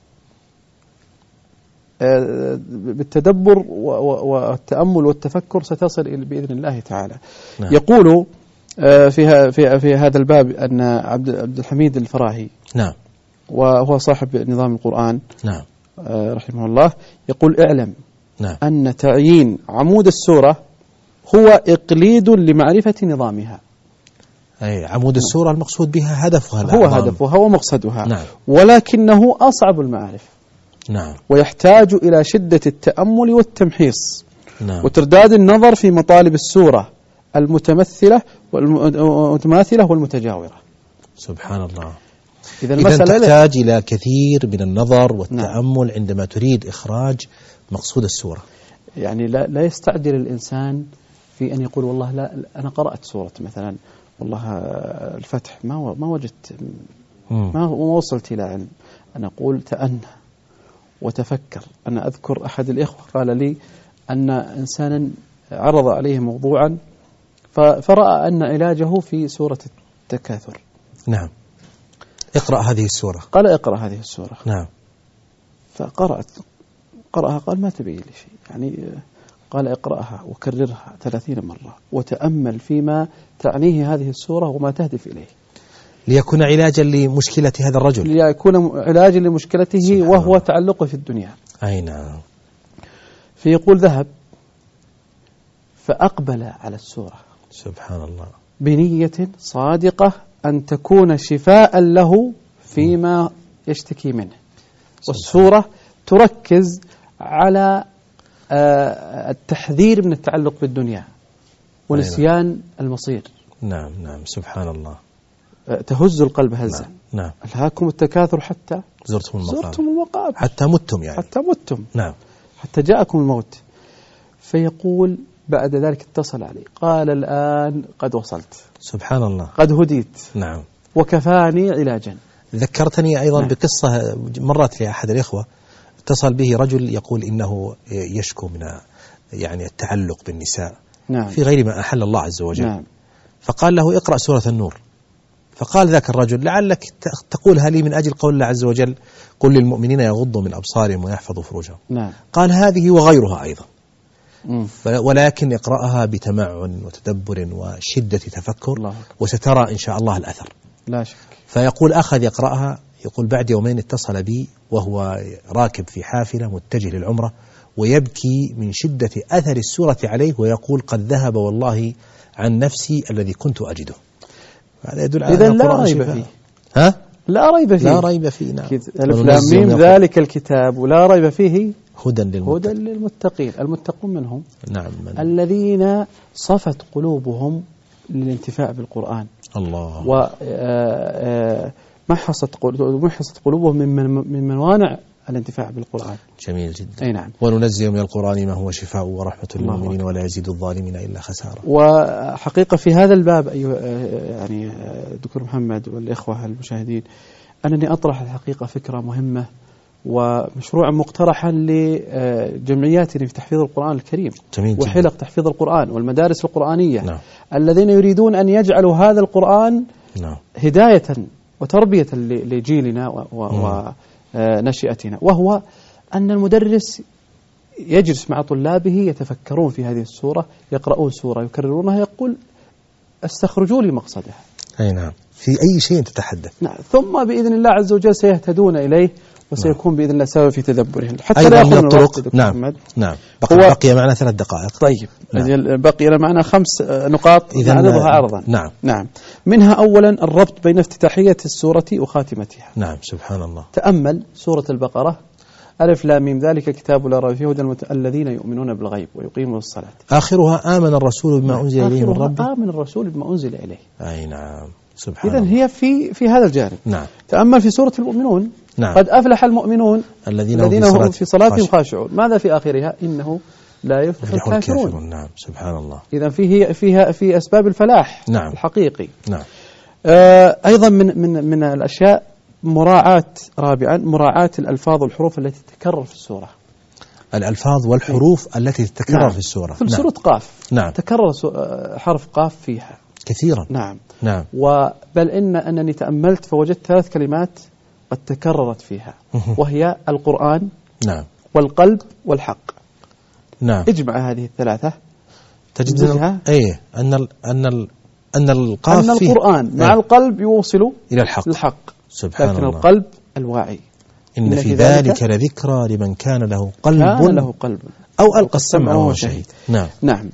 بالتدبر والتأمل والتفكر ستصل بإذن الله تعالى. نعم. يقول في في في هذا الباب أن عبد الحميد الفراهي نعم وهو صاحب نظام القرآن نعم رحمه الله يقول اعلم نعم. أن تعيين عمود السورة هو إقليد لمعرفة نظامها. أي عمود السورة المقصود بها هدفها هو هدفها ومقصدها. نعم. ولكنه أصعب المعارف. نعم. ويحتاج إلى شدة التأمل والتمحيص. نعم. وترداد النظر في مطالب السورة المتمثلة والمتماثلة والمتجاورة. سبحان الله. إذا إذن تحتاج إلى كثير من النظر والتأمل. نعم. عندما تريد إخراج مقصود السورة. يعني لا, لا يستعجل الإنسان في أن يقول والله لا أنا قرأت سورة مثلا والله الفتح ما ما وجدت ما, ما وصلت إلى علم. أنا أقول تأنى وتفكر. أنا أذكر أحد الإخوة قال لي أن إنسانا عرض عليه موضوعا فرأى أن علاجه في سورة التكاثر. نعم. اقرأ هذه السورة. قال اقرأ هذه السورة. نعم. فقرأت قرأها قال ما تبين لي شيء يعني. قال اقرأها وكررها ثلاثين مرة وتأمل فيما تعنيه هذه السورة وما تهدف إليه ليكون علاجا لمشكلة هذا الرجل. ليكون علاجا لمشكلته وهو تعلقه في الدنيا. أي نعم. فيقول ذهب فأقبل على السورة سبحان الله بنية صادقة أن تكون شفاء له فيما يشتكي منه. والسورة تركز على التحذير من التعلق بالدنيا ونسيان المصير. نعم نعم سبحان الله. تهز القلب هزا. نعم. ألهاكم التكاثر حتى زرتم المقابر. زرتم المقابر حتى متم يعني. حتى متم. نعم. حتى جاءكم الموت. فيقول بعد ذلك اتصل علي قال الآن قد وصلت. سبحان الله. قد هديت. نعم. وكفاني علاجا. ذكرتني أيضا نعم. بقصة مرت لأحد الإخوة اتصل به رجل يقول إنه يشكو من يعني التعلق بالنساء. نعم. في غير ما أحل الله عز وجل. نعم. فقال له اقرأ سورة النور. فقال ذاك الرجل لعلك تقولها لي من أجل قول الله عز وجل قل للمؤمنين يغضوا من أبصارهم ويحفظوا فروجهم. نعم. قال هذه وغيرها أيضا. ولكن اقرأها بتمعن وتدبر وشدة تفكر الله. وسترى إن شاء الله الأثر لا شك. فيقول أخذ يقرأها يقول بعد يومين اتصل بي وهو راكب في حافلة متجه للعمرة ويبكي من شدة أثر السورة عليه ويقول قد ذهب والله عن نفسي الذي كنت أجده. هذا يدل على إذن لا ريب فيه. ها؟ لا ريب فيه. لا ريب فيه. نعم. ألف لام ميم ذلك الكتاب ولا ريب فيه هدى للمتقين. هدى للمتقين. المتقون منهم نعم من الذين صفت قلوبهم للانتفاع بالقرآن. الله. ومحصت محصت قلوبهم من من موانع الانتفاع بالقرآن. جميل جدا. أي نعم. وننزل من القرآن ما هو شفاء ورحمة للمؤمنين ولا يزيد الظالمين إلا خسارة. وحقيقة في هذا الباب أيها يعني دكتور محمد والإخوة المشاهدين أنني أطرح الحقيقة فكرة مهمة ومشروعا مقترحا لجمعياتنا في تحفيظ القرآن الكريم. جميل جدا. وحلق تحفيظ القرآن والمدارس القرآنية. نعم. الذين يريدون أن يجعلوا هذا القرآن نعم. هداية وتربية لجيلنا ونشئتنا، وهو أن المدرس يجلس مع طلابه يتفكرون في هذه السورة، يقرؤون سورة يكررونها، يقول استخرجوا لي مقصدها. أي نعم. في أي شيء تتحدث. نعم. ثم بإذن الله عز وجل سيهتدون إليه وسيكون بإذن الله سبب في تدبرهم حتى لا أيضا يأخذون من الطرق. نعم محمد. نعم. بقي, بقي معنا ثلاث دقائق. طيب. نعم. بقي معنا خمس نقاط نعرضها عرضا. نعم. نعم. منها أولا الربط بين افتتاحية السورة وخاتمتها. نعم. سبحان الله. تأمل سورة البقرة ألف لام ميم ذلك كتاب لا ريب فيه هدى للمتقين الذين يؤمنون بالغيب ويقيمون الصلاة. آخرها آمن الرسول بما أنزل إليه من ربه. آمن الرسول بما أنزل إليه. أي نعم. سبحان الله. إذن هي في في هذا الجانب. نعم. تأمل في سورة المؤمنون. نعم. قد أفلح المؤمنون الذين, الذين هم في صلاتهم خاشعون. ماذا في آخرها؟ إنه لا يفلح الكافرون. نعم. سبحان الله. إذن فيه فيها في أسباب الفلاح. نعم. الحقيقي. نعم. آه أيضا من من من الأشياء مراعاة رابعا مراعاة الألفاظ والحروف التي تتكرر في السورة. الألفاظ والحروف التي تتكرر نعم. في السورة. في سورة قاف. نعم. تكرر حرف قاف فيها كثيرا. نعم. نعم. وبل إن أنني تأملت فوجدت ثلاث كلمات قد تكررت فيها وهي القرآن نعم. والقلب والحق. نعم. اجمع هذه الثلاثة تجدها أي أن ال أن ال أن القاف أن القرآن مع نعم. القلب يوصل إلى الحق. الحق. سبحان لكن الله. القلب الواعي. إن, إن في ذلك لذكرى لمن كان له قلب كان له قلب أو ألقى السمع وهو شهيد. نعم. نعم.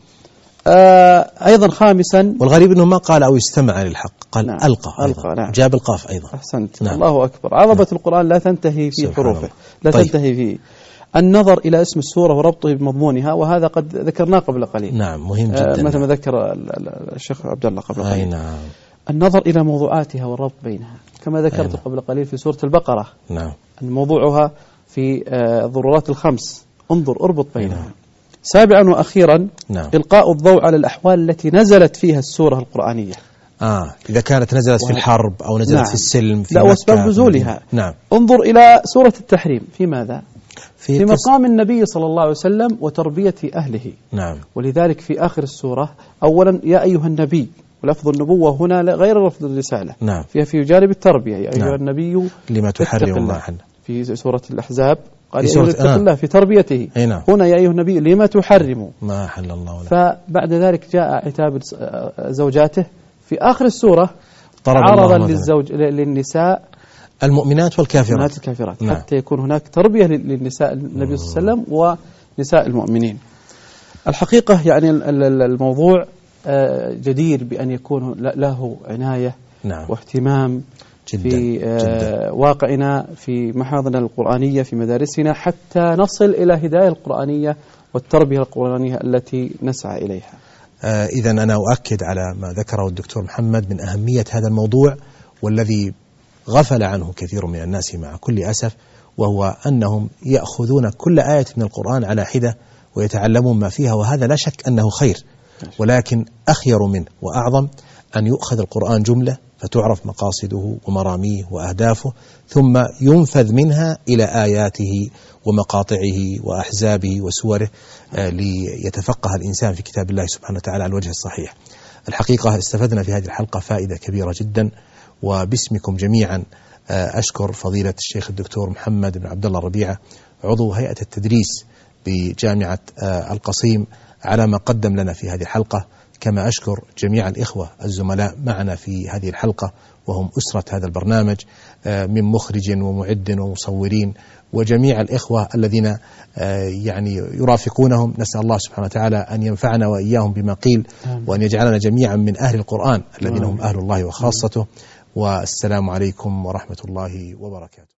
آه أيضا خامسا والغريب أنه ما قال أو استمع للحق قال نعم. ألقى, ألقى نعم. جاب القاف أيضا. أحسنت. نعم. الله أكبر. عظمة نعم. القرآن لا تنتهي في حروفه لا طيب. تنتهي في النظر إلى اسم السورة وربطه بمضمونها وهذا قد ذكرناه قبل قليل. نعم مهم جدا. آه مثل ما ذكر الشيخ عبد الله قبل قليل. أي نعم. النظر إلى موضوعاتها والربط بينها كما ذكرت نعم. قبل قليل في سورة البقرة. نعم. موضوعها في الضرورات الخمس انظر اربط بينها. نعم. سابعا وأخيرا نعم. إلقاء الضوء على الأحوال التي نزلت فيها السورة القرآنية. آه إذا كانت نزلت في الحرب أو نزلت نعم. في السلم في لا وأسباب نزولها. نعم. انظر إلى سورة التحريم في ماذا؟ في, في تس... مقام النبي صلى الله عليه وسلم وتربية أهله. نعم. ولذلك في آخر السورة أولا يا أيها النبي ولفظ النبوة هنا غير لفظ الرسالة. نعم. فيها في جانب التربية يا أيها نعم. النبي لما تحرم ما حل. في سورة الأحزاب قال يا أيها اتق الله في تربيته. نعم. هنا يا أيها النبي لما تحرم ما حل الله لك. فبعد ذلك جاء عتاب زوجاته في آخر السورة عرضا للزوج للنساء المؤمنات والكافرات الكافرات نعم. حتى يكون هناك تربية للنساء النبي صلى الله عليه وسلم ونساء المؤمنين. الحقيقة يعني الموضوع جدير بأن يكون له عناية نعم. واهتمام جداً في جداً. واقعنا في محاضرنا القرآنية في مدارسنا حتى نصل إلى هداية القرآنية والتربية القرآنية التي نسعى إليها. آه إذا أنا أؤكد على ما ذكره الدكتور محمد من أهمية هذا الموضوع والذي غفل عنه كثير من الناس مع كل أسف، وهو أنهم يأخذون كل آية من القرآن على حدة ويتعلمون ما فيها، وهذا لا شك أنه خير، ولكن أخير منه وأعظم أن يؤخذ القرآن جملة فتعرف مقاصده ومراميه وأهدافه، ثم ينفذ منها إلى آياته ومقاطعه وأحزابه وسوره آه ليتفقه الإنسان في كتاب الله سبحانه وتعالى على الوجه الصحيح. الحقيقة استفدنا في هذه الحلقة فائدة كبيرة جدا، وباسمكم جميعا آه أشكر فضيلة الشيخ الدكتور محمد بن عبد الله الربيعة عضو هيئة التدريس بجامعة آه القصيم على ما قدم لنا في هذه الحلقة، كما أشكر جميع الإخوة الزملاء معنا في هذه الحلقة وهم أسرة هذا البرنامج من مخرج ومعد ومصورين وجميع الإخوة الذين يعني يرافقونهم. نسأل الله سبحانه وتعالى أن ينفعنا وإياهم بما قيل، وأن يجعلنا جميعا من أهل القرآن الذين هم أهل الله وخاصته. والسلام عليكم ورحمة الله وبركاته.